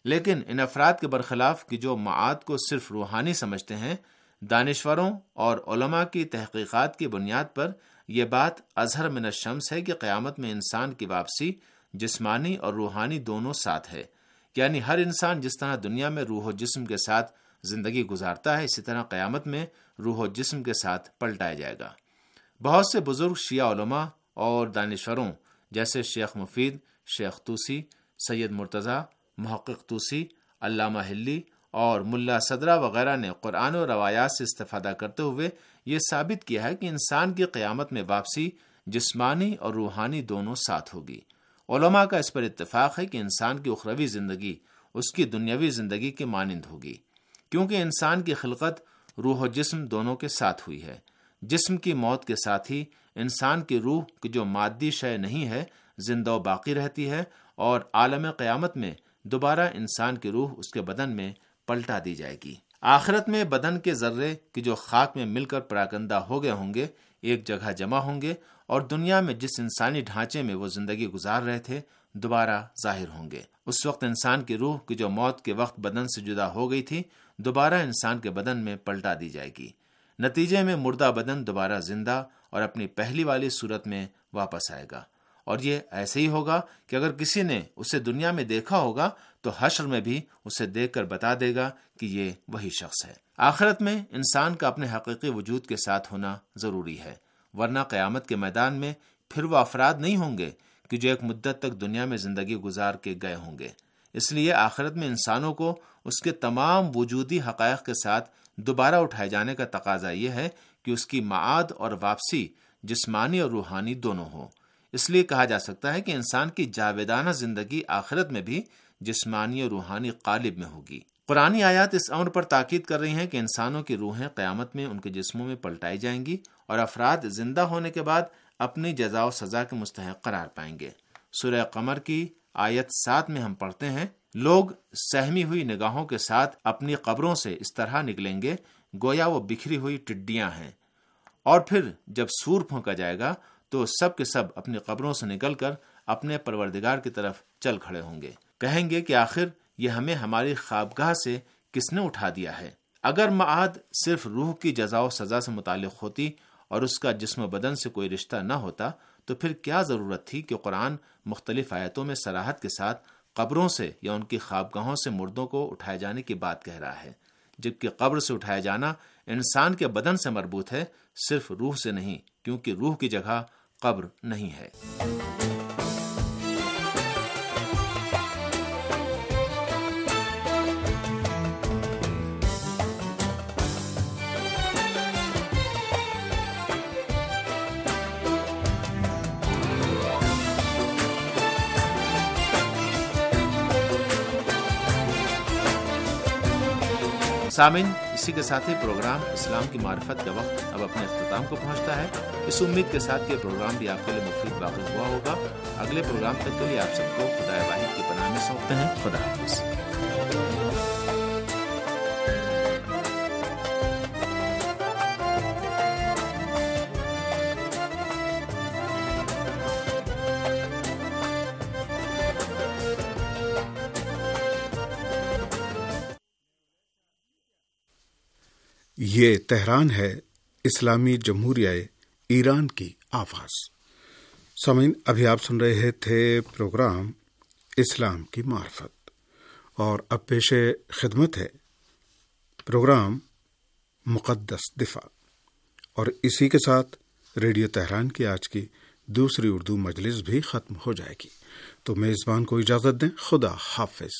لیکن ان افراد کے برخلاف کہ جو معاد کو صرف روحانی سمجھتے ہیں، دانشوروں اور علماء کی تحقیقات کی بنیاد پر یہ بات اظہر من الشمس ہے کہ قیامت میں انسان کی واپسی جسمانی اور روحانی دونوں ساتھ ہے، یعنی ہر انسان جس طرح دنیا میں روح و جسم کے ساتھ زندگی گزارتا ہے، اسی طرح قیامت میں روح و جسم کے ساتھ پلٹایا جائے گا۔ بہت سے بزرگ شیعہ علماء اور دانشوروں جیسے شیخ مفید، شیخ توسی، سید مرتضیٰ، محقق توسی، علامہ ہلی اور ملا صدرہ وغیرہ نے قرآن و روایات سے استفادہ کرتے ہوئے یہ ثابت کیا ہے کہ انسان کی قیامت میں واپسی جسمانی اور روحانی دونوں ساتھ ہوگی۔ علماء کا اس پر اتفاق ہے کہ انسان کی اخروی زندگی اس کی دنیاوی زندگی کے مانند ہوگی، کیونکہ انسان کی خلقت روح و جسم دونوں کے ساتھ ہوئی ہے۔ جسم کی موت کے ساتھ ہی انسان کی روح کی جو مادی شے نہیں ہے زندہ و باقی رہتی ہے، اور عالم قیامت میں دوبارہ انسان کی روح اس کے بدن میں پلٹا دی جائے گی۔ آخرت میں بدن کے ذرے کہ جو خاک میں مل کر پراکندہ ہو گئے ہوں گے ایک جگہ جمع ہوں گے، اور دنیا میں جس انسانی ڈھانچے میں وہ زندگی گزار رہے تھے دوبارہ ظاہر ہوں گے۔ اس وقت انسان کی روح کی جو موت کے وقت بدن سے جدا ہو گئی تھی دوبارہ انسان کے بدن میں پلٹا دی جائے گی۔ نتیجے میں مردہ بدن دوبارہ زندہ اور اپنی پہلی والی صورت میں واپس آئے گا، اور یہ ایسے ہی ہوگا کہ اگر کسی نے اسے دنیا میں دیکھا ہوگا تو حشر میں بھی اسے دیکھ کر بتا دے گا کہ یہ وہی شخص ہے۔ آخرت میں انسان کا اپنے حقیقی وجود کے ساتھ ہونا ضروری ہے، ورنہ قیامت کے میدان میں پھر وہ افراد نہیں ہوں گے کہ جو ایک مدت تک دنیا میں زندگی گزار کے گئے ہوں گے۔ اس لیے آخرت میں انسانوں کو اس کے تمام وجودی حقائق کے ساتھ دوبارہ اٹھائے جانے کا تقاضا یہ ہے کہ اس کی معاد اور واپسی جسمانی اور روحانی دونوں ہو۔ اس لیے کہا جا سکتا ہے کہ انسان کی جاویدانہ زندگی آخرت میں بھی جسمانی اور روحانی قالب میں ہوگی۔ قرآنی آیات اس امر پر تاکید کر رہی ہیں کہ انسانوں کی روحیں قیامت میں ان کے جسموں میں پلٹائی جائیں گی، اور افراد زندہ ہونے کے بعد اپنی جزا و سزا کے مستحق قرار پائیں گے۔ سورہ قمر کی آیت سات میں ہم پڑھتے ہیں، لوگ سہمی ہوئی نگاہوں کے ساتھ اپنی قبروں سے اس طرح نکلیں گے گویا وہ بکھری ہوئی ٹڈیاں ہیں، اور پھر جب سور پھونکا جائے گا تو سب کے سب اپنی قبروں سے نکل کر اپنے پروردگار کی طرف چل کھڑے ہوں گے۔ کہیں گے کہ آخر یہ ہمیں ہماری خوابگاہ سے کس نے اٹھا دیا ہے؟ اگر معاد صرف روح کی جزا و سزا سے متعلق ہوتی اور اس کا جسم و بدن سے کوئی رشتہ نہ ہوتا تو پھر کیا ضرورت تھی کہ قرآن مختلف آیتوں میں صراحت کے ساتھ قبروں سے یا ان کی خوابگاہوں سے مردوں کو اٹھائے جانے کی بات کہہ رہا ہے، جبکہ قبر سے اٹھایا جانا انسان کے بدن سے مربوط ہے، صرف روح سے نہیں، کیونکہ روح کی جگہ قبر نہیں ہے۔ سامعین، اسی کے ساتھ ہی پروگرام اسلام کی معرفت کا وقت اب اپنے اختتام کو پہنچتا ہے۔ اس امید کے ساتھ کہ پروگرام بھی آپ کے لیے مفید واقع ہوا ہوگا۔ اگلے پروگرام تک کے لیے آپ سب کو خدا واحد کی پناہ میں سونپتے ہیں۔ خدا حافظ۔ یہ تہران ہے، اسلامی جمہوریہ ایران کی آواز۔ سامعین، ابھی آپ سن رہے تھے پروگرام اسلام کی معرفت، اور اب پیش خدمت ہے پروگرام مقدس دفاع، اور اسی کے ساتھ ریڈیو تہران کی آج کی دوسری اردو مجلس بھی ختم ہو جائے گی۔ تو میزبان کو اجازت دیں۔ خدا حافظ۔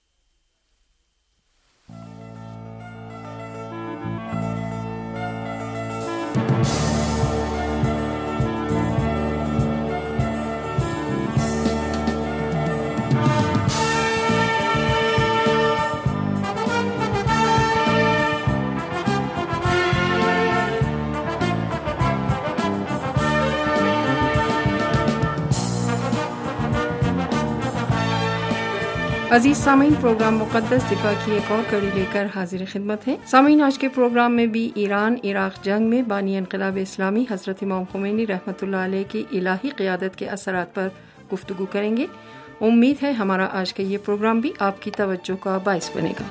عزیز سامعین، پروگرام مقدس دفاع کی ایک اور کڑی لے کر حاضر خدمت ہے۔ سامعین، آج کے پروگرام میں بھی ایران عراق جنگ میں بانی انقلاب اسلامی حضرت امام خمینی رحمۃ اللہ علیہ کی الہی قیادت کے اثرات پر گفتگو کریں گے۔ امید ہے ہمارا آج کا یہ پروگرام بھی آپ کی توجہ کا باعث بنے گا۔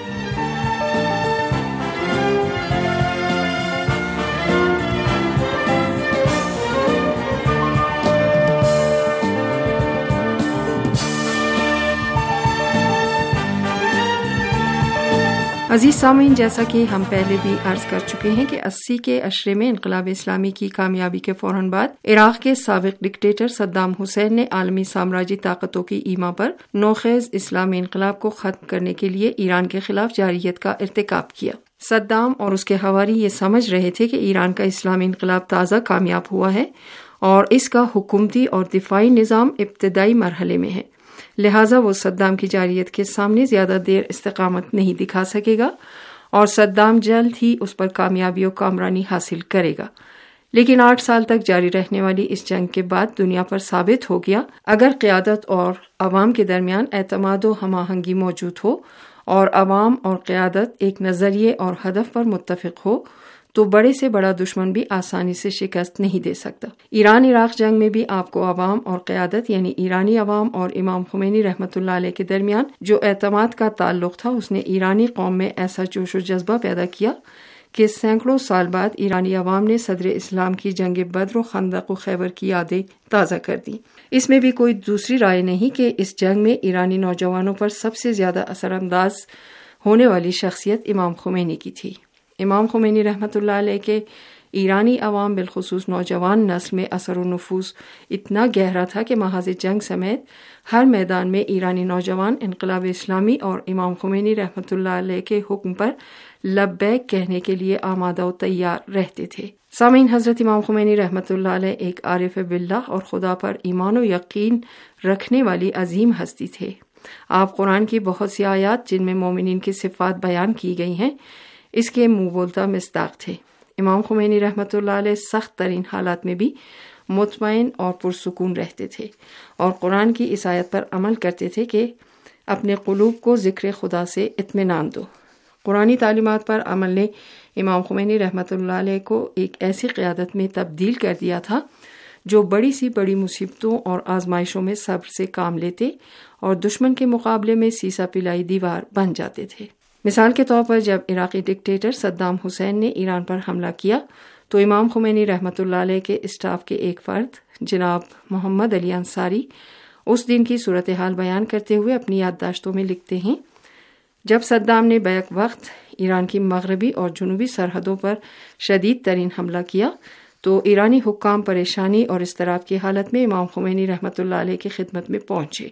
عزیز سامعین، جیسا کہ ہم پہلے بھی عرض کر چکے ہیں کہ اسی کے عشرے میں انقلاب اسلامی کی کامیابی کے فوراً بعد عراق کے سابق ڈکٹیٹر صدام حسین نے عالمی سامراجی طاقتوں کی ایما پر نوخیز اسلامی انقلاب کو ختم کرنے کے لیے ایران کے خلاف جارحیت کا ارتکاب کیا۔ صدام اور اس کے حواری یہ سمجھ رہے تھے کہ ایران کا اسلامی انقلاب تازہ کامیاب ہوا ہے اور اس کا حکومتی اور دفاعی نظام ابتدائی مرحلے میں ہے، لہٰذا وہ صدام کی جارحیت کے سامنے زیادہ دیر استقامت نہیں دکھا سکے گا اور صدام جلد ہی اس پر کامیابی و کامرانی حاصل کرے گا۔ لیکن آٹھ سال تک جاری رہنے والی اس جنگ کے بعد دنیا پر ثابت ہو گیا، اگر قیادت اور عوام کے درمیان اعتماد و ہم آہنگی موجود ہو اور عوام اور قیادت ایک نظریے اور ہدف پر متفق ہو تو بڑے سے بڑا دشمن بھی آسانی سے شکست نہیں دے سکتا۔ ایران عراق جنگ میں بھی آپ کو عوام اور قیادت یعنی ایرانی عوام اور امام خمینی رحمۃ اللہ علیہ کے درمیان جو اعتماد کا تعلق تھا، اس نے ایرانی قوم میں ایسا جوش و جذبہ پیدا کیا کہ سینکڑوں سال بعد ایرانی عوام نے صدر اسلام کی جنگ بدر و خندق و خیبر کی یادیں تازہ کر دیں۔ اس میں بھی کوئی دوسری رائے نہیں کہ اس جنگ میں ایرانی نوجوانوں پر سب سے زیادہ اثر انداز ہونے والی شخصیت امام خمینی کی تھی۔ امام خمینی رحمۃ اللہ علیہ کے ایرانی عوام بالخصوص نوجوان نسل میں اثر و نفوذ اتنا گہرا تھا کہ محاذ جنگ سمیت ہر میدان میں ایرانی نوجوان انقلاب اسلامی اور امام خمینی رحمۃ اللہ علیہ کے حکم پر لبیک کہنے کے لیے آمادہ و تیار رہتے تھے۔ سامعین، حضرت امام خمینی رحمۃ اللہ علیہ ایک عارف باللہ اور خدا پر ایمان و یقین رکھنے والی عظیم ہستی تھے۔ آپ قرآن کی بہت سی آیات جن میں مومنین کی صفات بیان کی گئی ہیں اس کے منہ بولتا مصداق تھے۔ امام خمینی رحمۃ اللہ علیہ سخت ترین حالات میں بھی مطمئن اور پرسکون رہتے تھے اور قرآن کی اس آیت پر عمل کرتے تھے کہ اپنے قلوب کو ذکر خدا سے اطمینان دو۔ قرآنی تعلیمات پر عمل نے امام خمینی رحمۃ اللہ علیہ کو ایک ایسی قیادت میں تبدیل کر دیا تھا جو بڑی سی بڑی مصیبتوں اور آزمائشوں میں صبر سے کام لیتے اور دشمن کے مقابلے میں سیسا پلائی دیوار بن جاتے تھے۔ مثال کے طور پر جب عراقی ڈکٹیٹر صدام حسین نے ایران پر حملہ کیا تو امام خمینی رحمۃ اللہ علیہ کے اسٹاف کے ایک فرد جناب محمد علی انصاری اس دن کی صورتحال بیان کرتے ہوئے اپنی یادداشتوں میں لکھتے ہیں، جب صدام نے بیک وقت ایران کی مغربی اور جنوبی سرحدوں پر شدید ترین حملہ کیا تو ایرانی حکام پریشانی اور اضطراب کی حالت میں امام خمینی رحمۃ اللہ علیہ کی خدمت میں پہنچے۔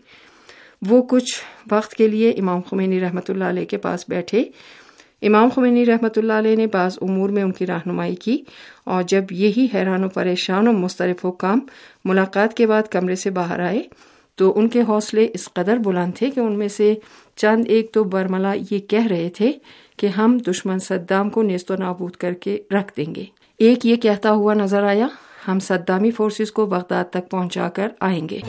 وہ کچھ وقت کے لیے امام خمینی رحمۃ اللہ علیہ کے پاس بیٹھے۔ امام خمینی رحمۃ اللہ علیہ نے بعض امور میں ان کی رہنمائی کی اور جب یہی حیران و پریشان و مضطرب حکام ملاقات کے بعد کمرے سے باہر آئے تو ان کے حوصلے اس قدر بلند تھے کہ ان میں سے چند ایک تو برملا یہ کہہ رہے تھے کہ ہم دشمن صدام کو نیست و نابود کر کے رکھ دیں گے۔ ایک یہ کہتا ہوا نظر آیا، ہم صدامی فورسز کو بغداد تک پہنچا کر آئیں گے۔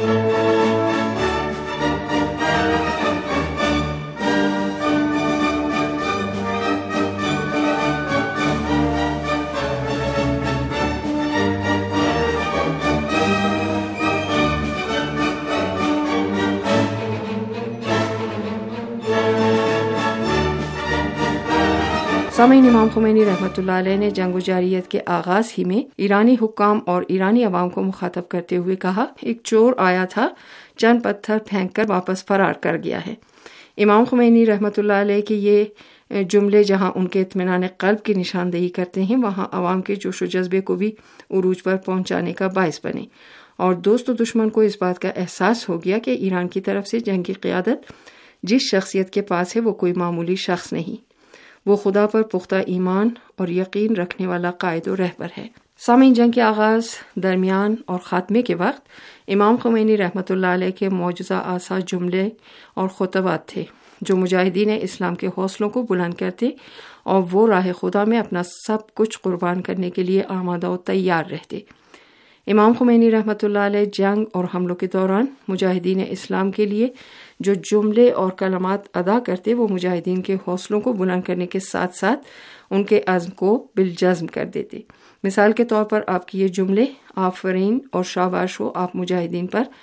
سامعین، امام خمینی رحمۃ اللہ علیہ نے جنگ و جارحیت کے آغاز ہی میں ایرانی حکام اور ایرانی عوام کو مخاطب کرتے ہوئے کہا، ایک چور آیا تھا، چند پتھر پھینک کر واپس فرار کر گیا ہے۔ امام خمینی رحمۃ اللہ علیہ کے یہ جملے جہاں ان کے اطمینان قلب کی نشاندہی کرتے ہیں، وہاں عوام کے جوش و جذبے کو بھی عروج پر پہنچانے کا باعث بنے اور دوست و دشمن کو اس بات کا احساس ہو گیا کہ ایران کی طرف سے جنگ کی قیادت جس شخصیت کے پاس ہے وہ کوئی معمولی شخص نہیں، وہ خدا پر پختہ ایمان اور یقین رکھنے والا قائد و رہبر ہے۔ سامعین، جنگ کے آغاز، درمیان اور خاتمے کے وقت امام خمینی رحمۃ اللہ علیہ کے معجزہ آسا جملے اور خطبات تھے جو مجاہدین اسلام کے حوصلوں کو بلند کرتے اور وہ راہ خدا میں اپنا سب کچھ قربان کرنے کے لیے آمادہ و تیار رہتے۔ امام خمینی رحمۃ اللہ علیہ جنگ اور حملوں کے دوران مجاہدین اسلام کے لیے جو جملے اور کلمات ادا کرتے وہ مجاہدین کے حوصلوں کو بلند کرنے کے ساتھ ساتھ ان کے عزم کو بالجزم کر دیتے۔ مثال کے طور پر آپ کی یہ جملے آفرین اور شاباش ہو آپ مجاہدین پر،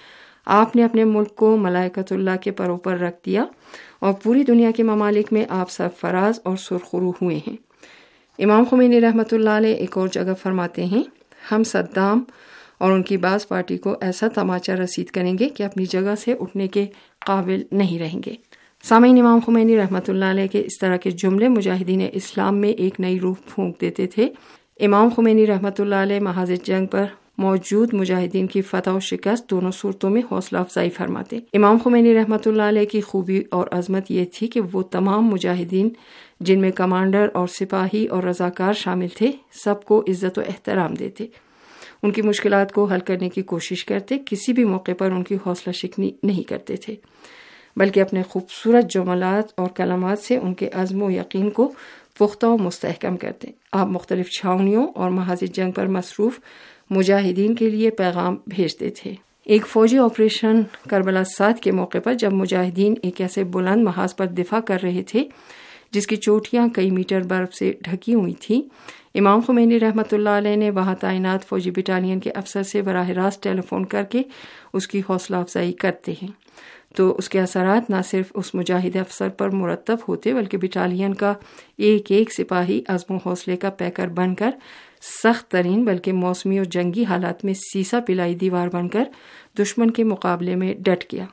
آپ نے اپنے ملک کو ملائکۃ اللہ کے پروں پر رکھ دیا اور پوری دنیا کے ممالک میں آپ سرفراز اور سرخرو ہوئے ہیں۔ امام خمینی رحمۃ اللہ علیہ ایک اور جگہ فرماتے ہیں، ہم صدام اور ان کی بعض پارٹی کو ایسا تماچا رسید کریں گے کہ اپنی جگہ سے اٹھنے کے قابل نہیں رہیں گے۔ سامعین، امام خمینی رحمۃ اللہ علیہ کے اس طرح کے جملے مجاہدین اسلام میں ایک نئی روح پھونک دیتے تھے۔ امام خمینی رحمۃ اللہ علیہ محاذ جنگ پر موجود مجاہدین کی فتح و شکست دونوں صورتوں میں حوصلہ افزائی فرماتے۔ امام خمینی رحمۃ اللہ علیہ کی خوبی اور عظمت یہ تھی کہ وہ تمام مجاہدین، جن میں کمانڈر اور سپاہی اور رضاکار شامل تھے، سب کو عزت و احترام دیتے، ان کی مشکلات کو حل کرنے کی کوشش کرتے، کسی بھی موقع پر ان کی حوصلہ شکنی نہیں کرتے تھے، بلکہ اپنے خوبصورت جملات اور کلمات سے ان کے عزم و یقین کو پختہ و مستحکم کرتے۔ آپ مختلف چھاونیوں اور محاذ جنگ پر مصروف مجاہدین کے لیے پیغام بھیجتے تھے۔ ایک فوجی آپریشن کربلا سات کے موقع پر جب مجاہدین ایک ایسے بلند محاذ پر دفاع کر رہے تھے جس کی چوٹیاں کئی میٹر برف سے ڈھکی ہوئی تھیں، امام خمینی رحمۃ اللہ علیہ نے وہاں تعینات فوجی بٹالین کے افسر سے براہ راست ٹیلی فون کر کے اس کی حوصلہ افزائی کرتے ہیں، تو اس کے اثرات نہ صرف اس مجاہد افسر پر مرتب ہوتے بلکہ بٹالین کا ایک ایک سپاہی عزم و حوصلے کا پیکر بن کر سخت ترین بلکہ موسمی اور جنگی حالات میں سیسا پلائی دیوار بن کر دشمن کے مقابلے میں ڈٹ گیا۔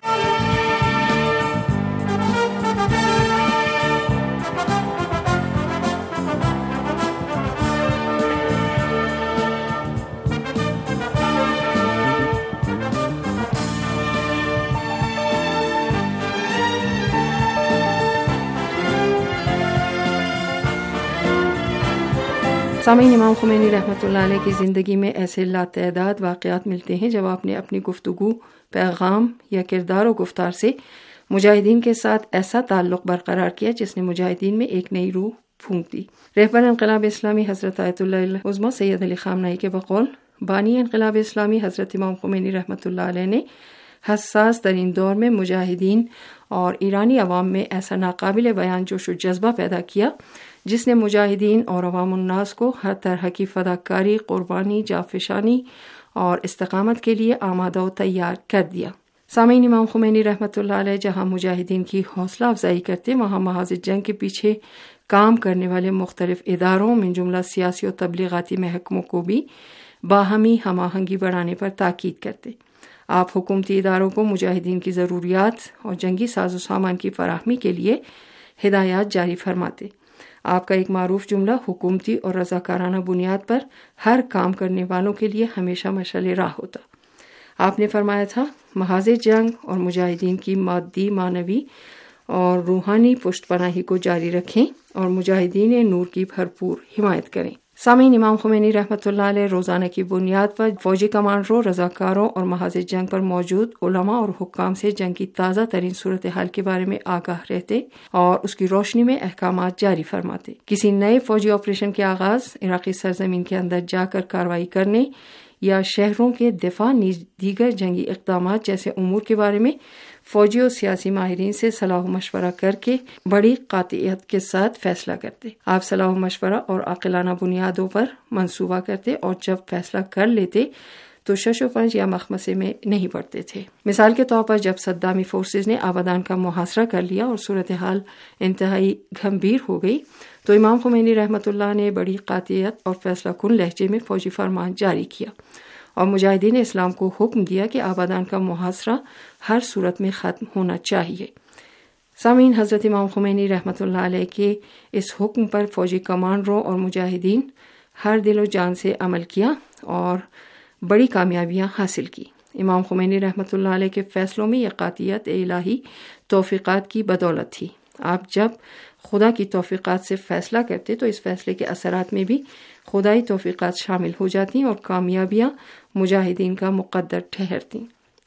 سامعین، امام خمینی رحمۃ اللہ علیہ کی زندگی میں ایسے لاتعداد واقعات ملتے ہیں جب آپ نے اپنی گفتگو، پیغام یا کردار و گفتار سے مجاہدین کے ساتھ ایسا تعلق برقرار کیا جس نے مجاہدین میں ایک نئی روح پھونک دی۔ رہبر انقلاب اسلامی حضرت آیت اللہ العظمیٰ سید علی خامنہئی کے بقول بانی انقلاب اسلامی حضرت امام خمینی رحمۃ اللہ علیہ نے حساس ترین دور میں مجاہدین اور ایرانی عوام میں ایسا ناقابل بیان جوش و جذبہ پیدا کیا جس نے مجاہدین اور عوام الناس کو ہر طرح کی فداکاری، قربانی، جانفشانی اور استقامت کے لیے آمادہ و تیار کر دیا۔ سامعین، امام خمینی رحمۃ اللہ علیہ جہاں مجاہدین کی حوصلہ افزائی کرتے، وہاں محاذ جنگ کے پیچھے کام کرنے والے مختلف اداروں من جملہ سیاسی و تبلیغاتی محکموں کو بھی باہمی ہم آہنگی بڑھانے پر تاکید کرتے۔ آپ حکومتی اداروں کو مجاہدین کی ضروریات اور جنگی ساز و سامان کی فراہمی کے لیے ہدایات جاری فرماتے۔ آپ کا ایک معروف جملہ حکومتی اور رضاکارانہ بنیاد پر ہر کام کرنے والوں کے لیے ہمیشہ مشعل راہ ہوتا۔ آپ نے فرمایا تھا، محاذ جنگ اور مجاہدین کی مادی، معنوی اور روحانی پشت پناہی کو جاری رکھیں اور مجاہدین نور کی بھرپور حمایت کریں۔ سامعین، امام خمینی رحمۃ اللہ علیہ روزانہ کی بنیاد پر فوجی کمانڈروں، رضاکاروں اور محاذ جنگ پر موجود علماء اور حکام سے جنگ کی تازہ ترین صورتحال کے بارے میں آگاہ رہتے اور اس کی روشنی میں احکامات جاری فرماتے۔ کسی نئے فوجی آپریشن کے آغاز، عراقی سرزمین کے اندر جا کر کارروائی کرنے یا شہروں کے دفاع نیز دیگر جنگی اقدامات جیسے امور کے بارے میں فوجی اور سیاسی ماہرین سے صلاح و مشورہ کر کے بڑی قاطعیت کے ساتھ فیصلہ کرتے۔ آپ صلاح و مشورہ اور عاقلانہ بنیادوں پر منصوبہ کرتے اور جب فیصلہ کر لیتے تو شش و پنج یا مخمسے میں نہیں پڑتے تھے۔ مثال کے طور پر جب صدامی فورسز نے آبادان کا محاصرہ کر لیا اور صورتحال انتہائی گھمبیر ہو گئی تو امام خمینی رحمۃ اللہ نے بڑی قاطعیت اور فیصلہ کن لہجے میں فوجی فرمان جاری کیا اور مجاہدین اسلام کو حکم دیا کہ آبادان کا محاصرہ ہر صورت میں ختم ہونا چاہیے۔ سامعین، حضرت امام خمینی رحمۃ اللہ علیہ کے اس حکم پر فوجی کمانڈروں اور مجاہدین ہر دل و جان سے عمل کیا اور بڑی کامیابیاں حاصل کی۔ امام خمینی رحمۃ اللہ علیہ کے فیصلوں میں یہ قاطعیت الہی توفیقات کی بدولت تھی۔ آپ جب خدا کی توفیقات سے فیصلہ کرتے تو اس فیصلے کے اثرات میں بھی خدائی توفیقات شامل ہو جاتی اور کامیابیاں مجاہدین کا مقدر ٹھہرتی۔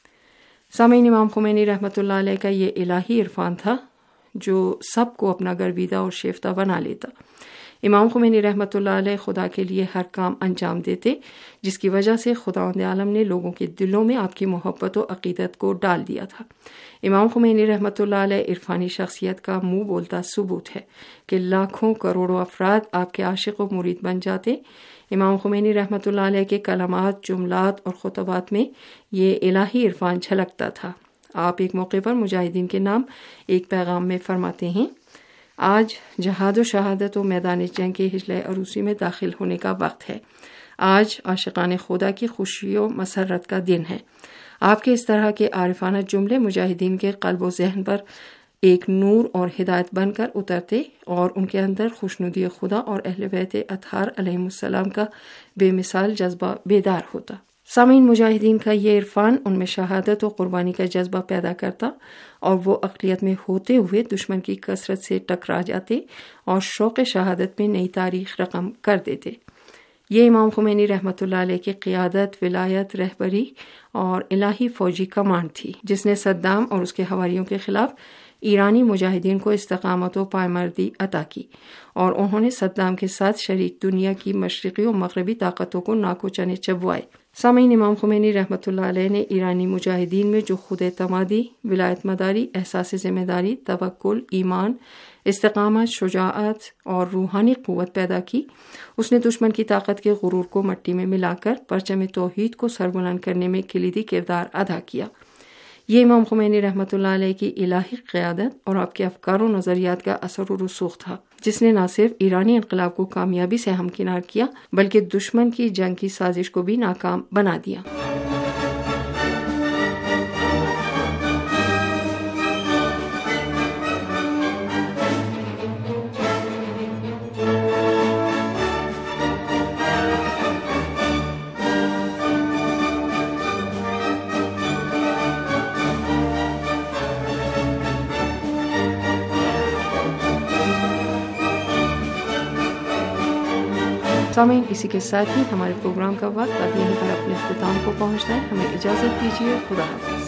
سامعین، امام خمینی رحمۃ اللہ علیہ کا یہ الہی عرفان تھا جو سب کو اپنا گرویدہ اور شیفتہ بنا لیتا۔ امام خمینی رحمۃ اللہ علیہ خدا کے لیے ہر کام انجام دیتے، جس کی وجہ سے خداوند عالم نے لوگوں کے دلوں میں آپ کی محبت و عقیدت کو ڈال دیا تھا۔ امام خمینی رحمۃ اللہ علیہ عرفانی شخصیت کا منہ بولتا ثبوت ہے کہ لاکھوں کروڑوں افراد آپ کے عاشق و مرید بن جاتے۔ امام خمینی رحمۃ اللہ علیہ کے کلمات، جملات اور خطبات میں یہ الہی عرفان جھلکتا تھا۔ آپ ایک موقع پر مجاہدین کے نام ایک پیغام میں فرماتے ہیں، آج جہاد و شہادت و میدان جنگ کے ہجلہ عروسی میں داخل ہونے کا وقت ہے۔ آج عاشقان خدا کی خوشی و مسرت کا دن ہے۔ آپ کے اس طرح کے عارفانہ جملے مجاہدین کے قلب و ذہن پر ایک نور اور ہدایت بن کر اترتے اور ان کے اندر خوشنودی خدا اور اہل بیت اطہار علیہم السلام کا بے مثال جذبہ بیدار ہوتا۔ سامعین، مجاہدین کا یہ عرفان ان میں شہادت و قربانی کا جذبہ پیدا کرتا اور وہ اقلیت میں ہوتے ہوئے دشمن کی کثرت سے ٹکرا جاتے اور شوق شہادت میں نئی تاریخ رقم کر دیتے۔ یہ امام خمینی رحمۃ اللہ علیہ کی قیادت، ولایت، رہبری اور الہی فوجی کمانڈ تھی، جس نے صدام اور اس کے حواریوں کے خلاف ایرانی مجاہدین کو استقامت و پائمردی عطا کی، اور انہوں نے صدام کے ساتھ شریک دنیا کی مشرقی و مغربی طاقتوں کو ناکو چنے چبوائے۔ سامعین، امام خمینی رحمۃ اللہ علیہ نے ایرانی مجاہدین میں جو خود اعتمادی، ولایت مداری، احساس ذمہ داری، توکل، ایمان، استقامت، شجاعت اور روحانی قوت پیدا کی، اس نے دشمن کی طاقت کے غرور کو مٹی میں ملا کر پرچم توحید کو سربلند کرنے میں کلیدی کردار ادا کیا۔ یہ امام خمینی رحمۃ اللہ علیہ کی الہی قیادت اور آپ کے افکار و نظریات کا اثر و رسوخ تھا، جس نے نہ صرف ایرانی انقلاب کو کامیابی سے ہمکنار کیا بلکہ دشمن کی جنگ کی سازش کو بھی ناکام بنا دیا۔ سامعین، اسی کے ساتھ ہی ہمارے پروگرام کا وقت اب یہیں پر اپنے اختتام کو پہنچتا ہے۔ ہمیں اجازت دیجیے، خدا حافظ۔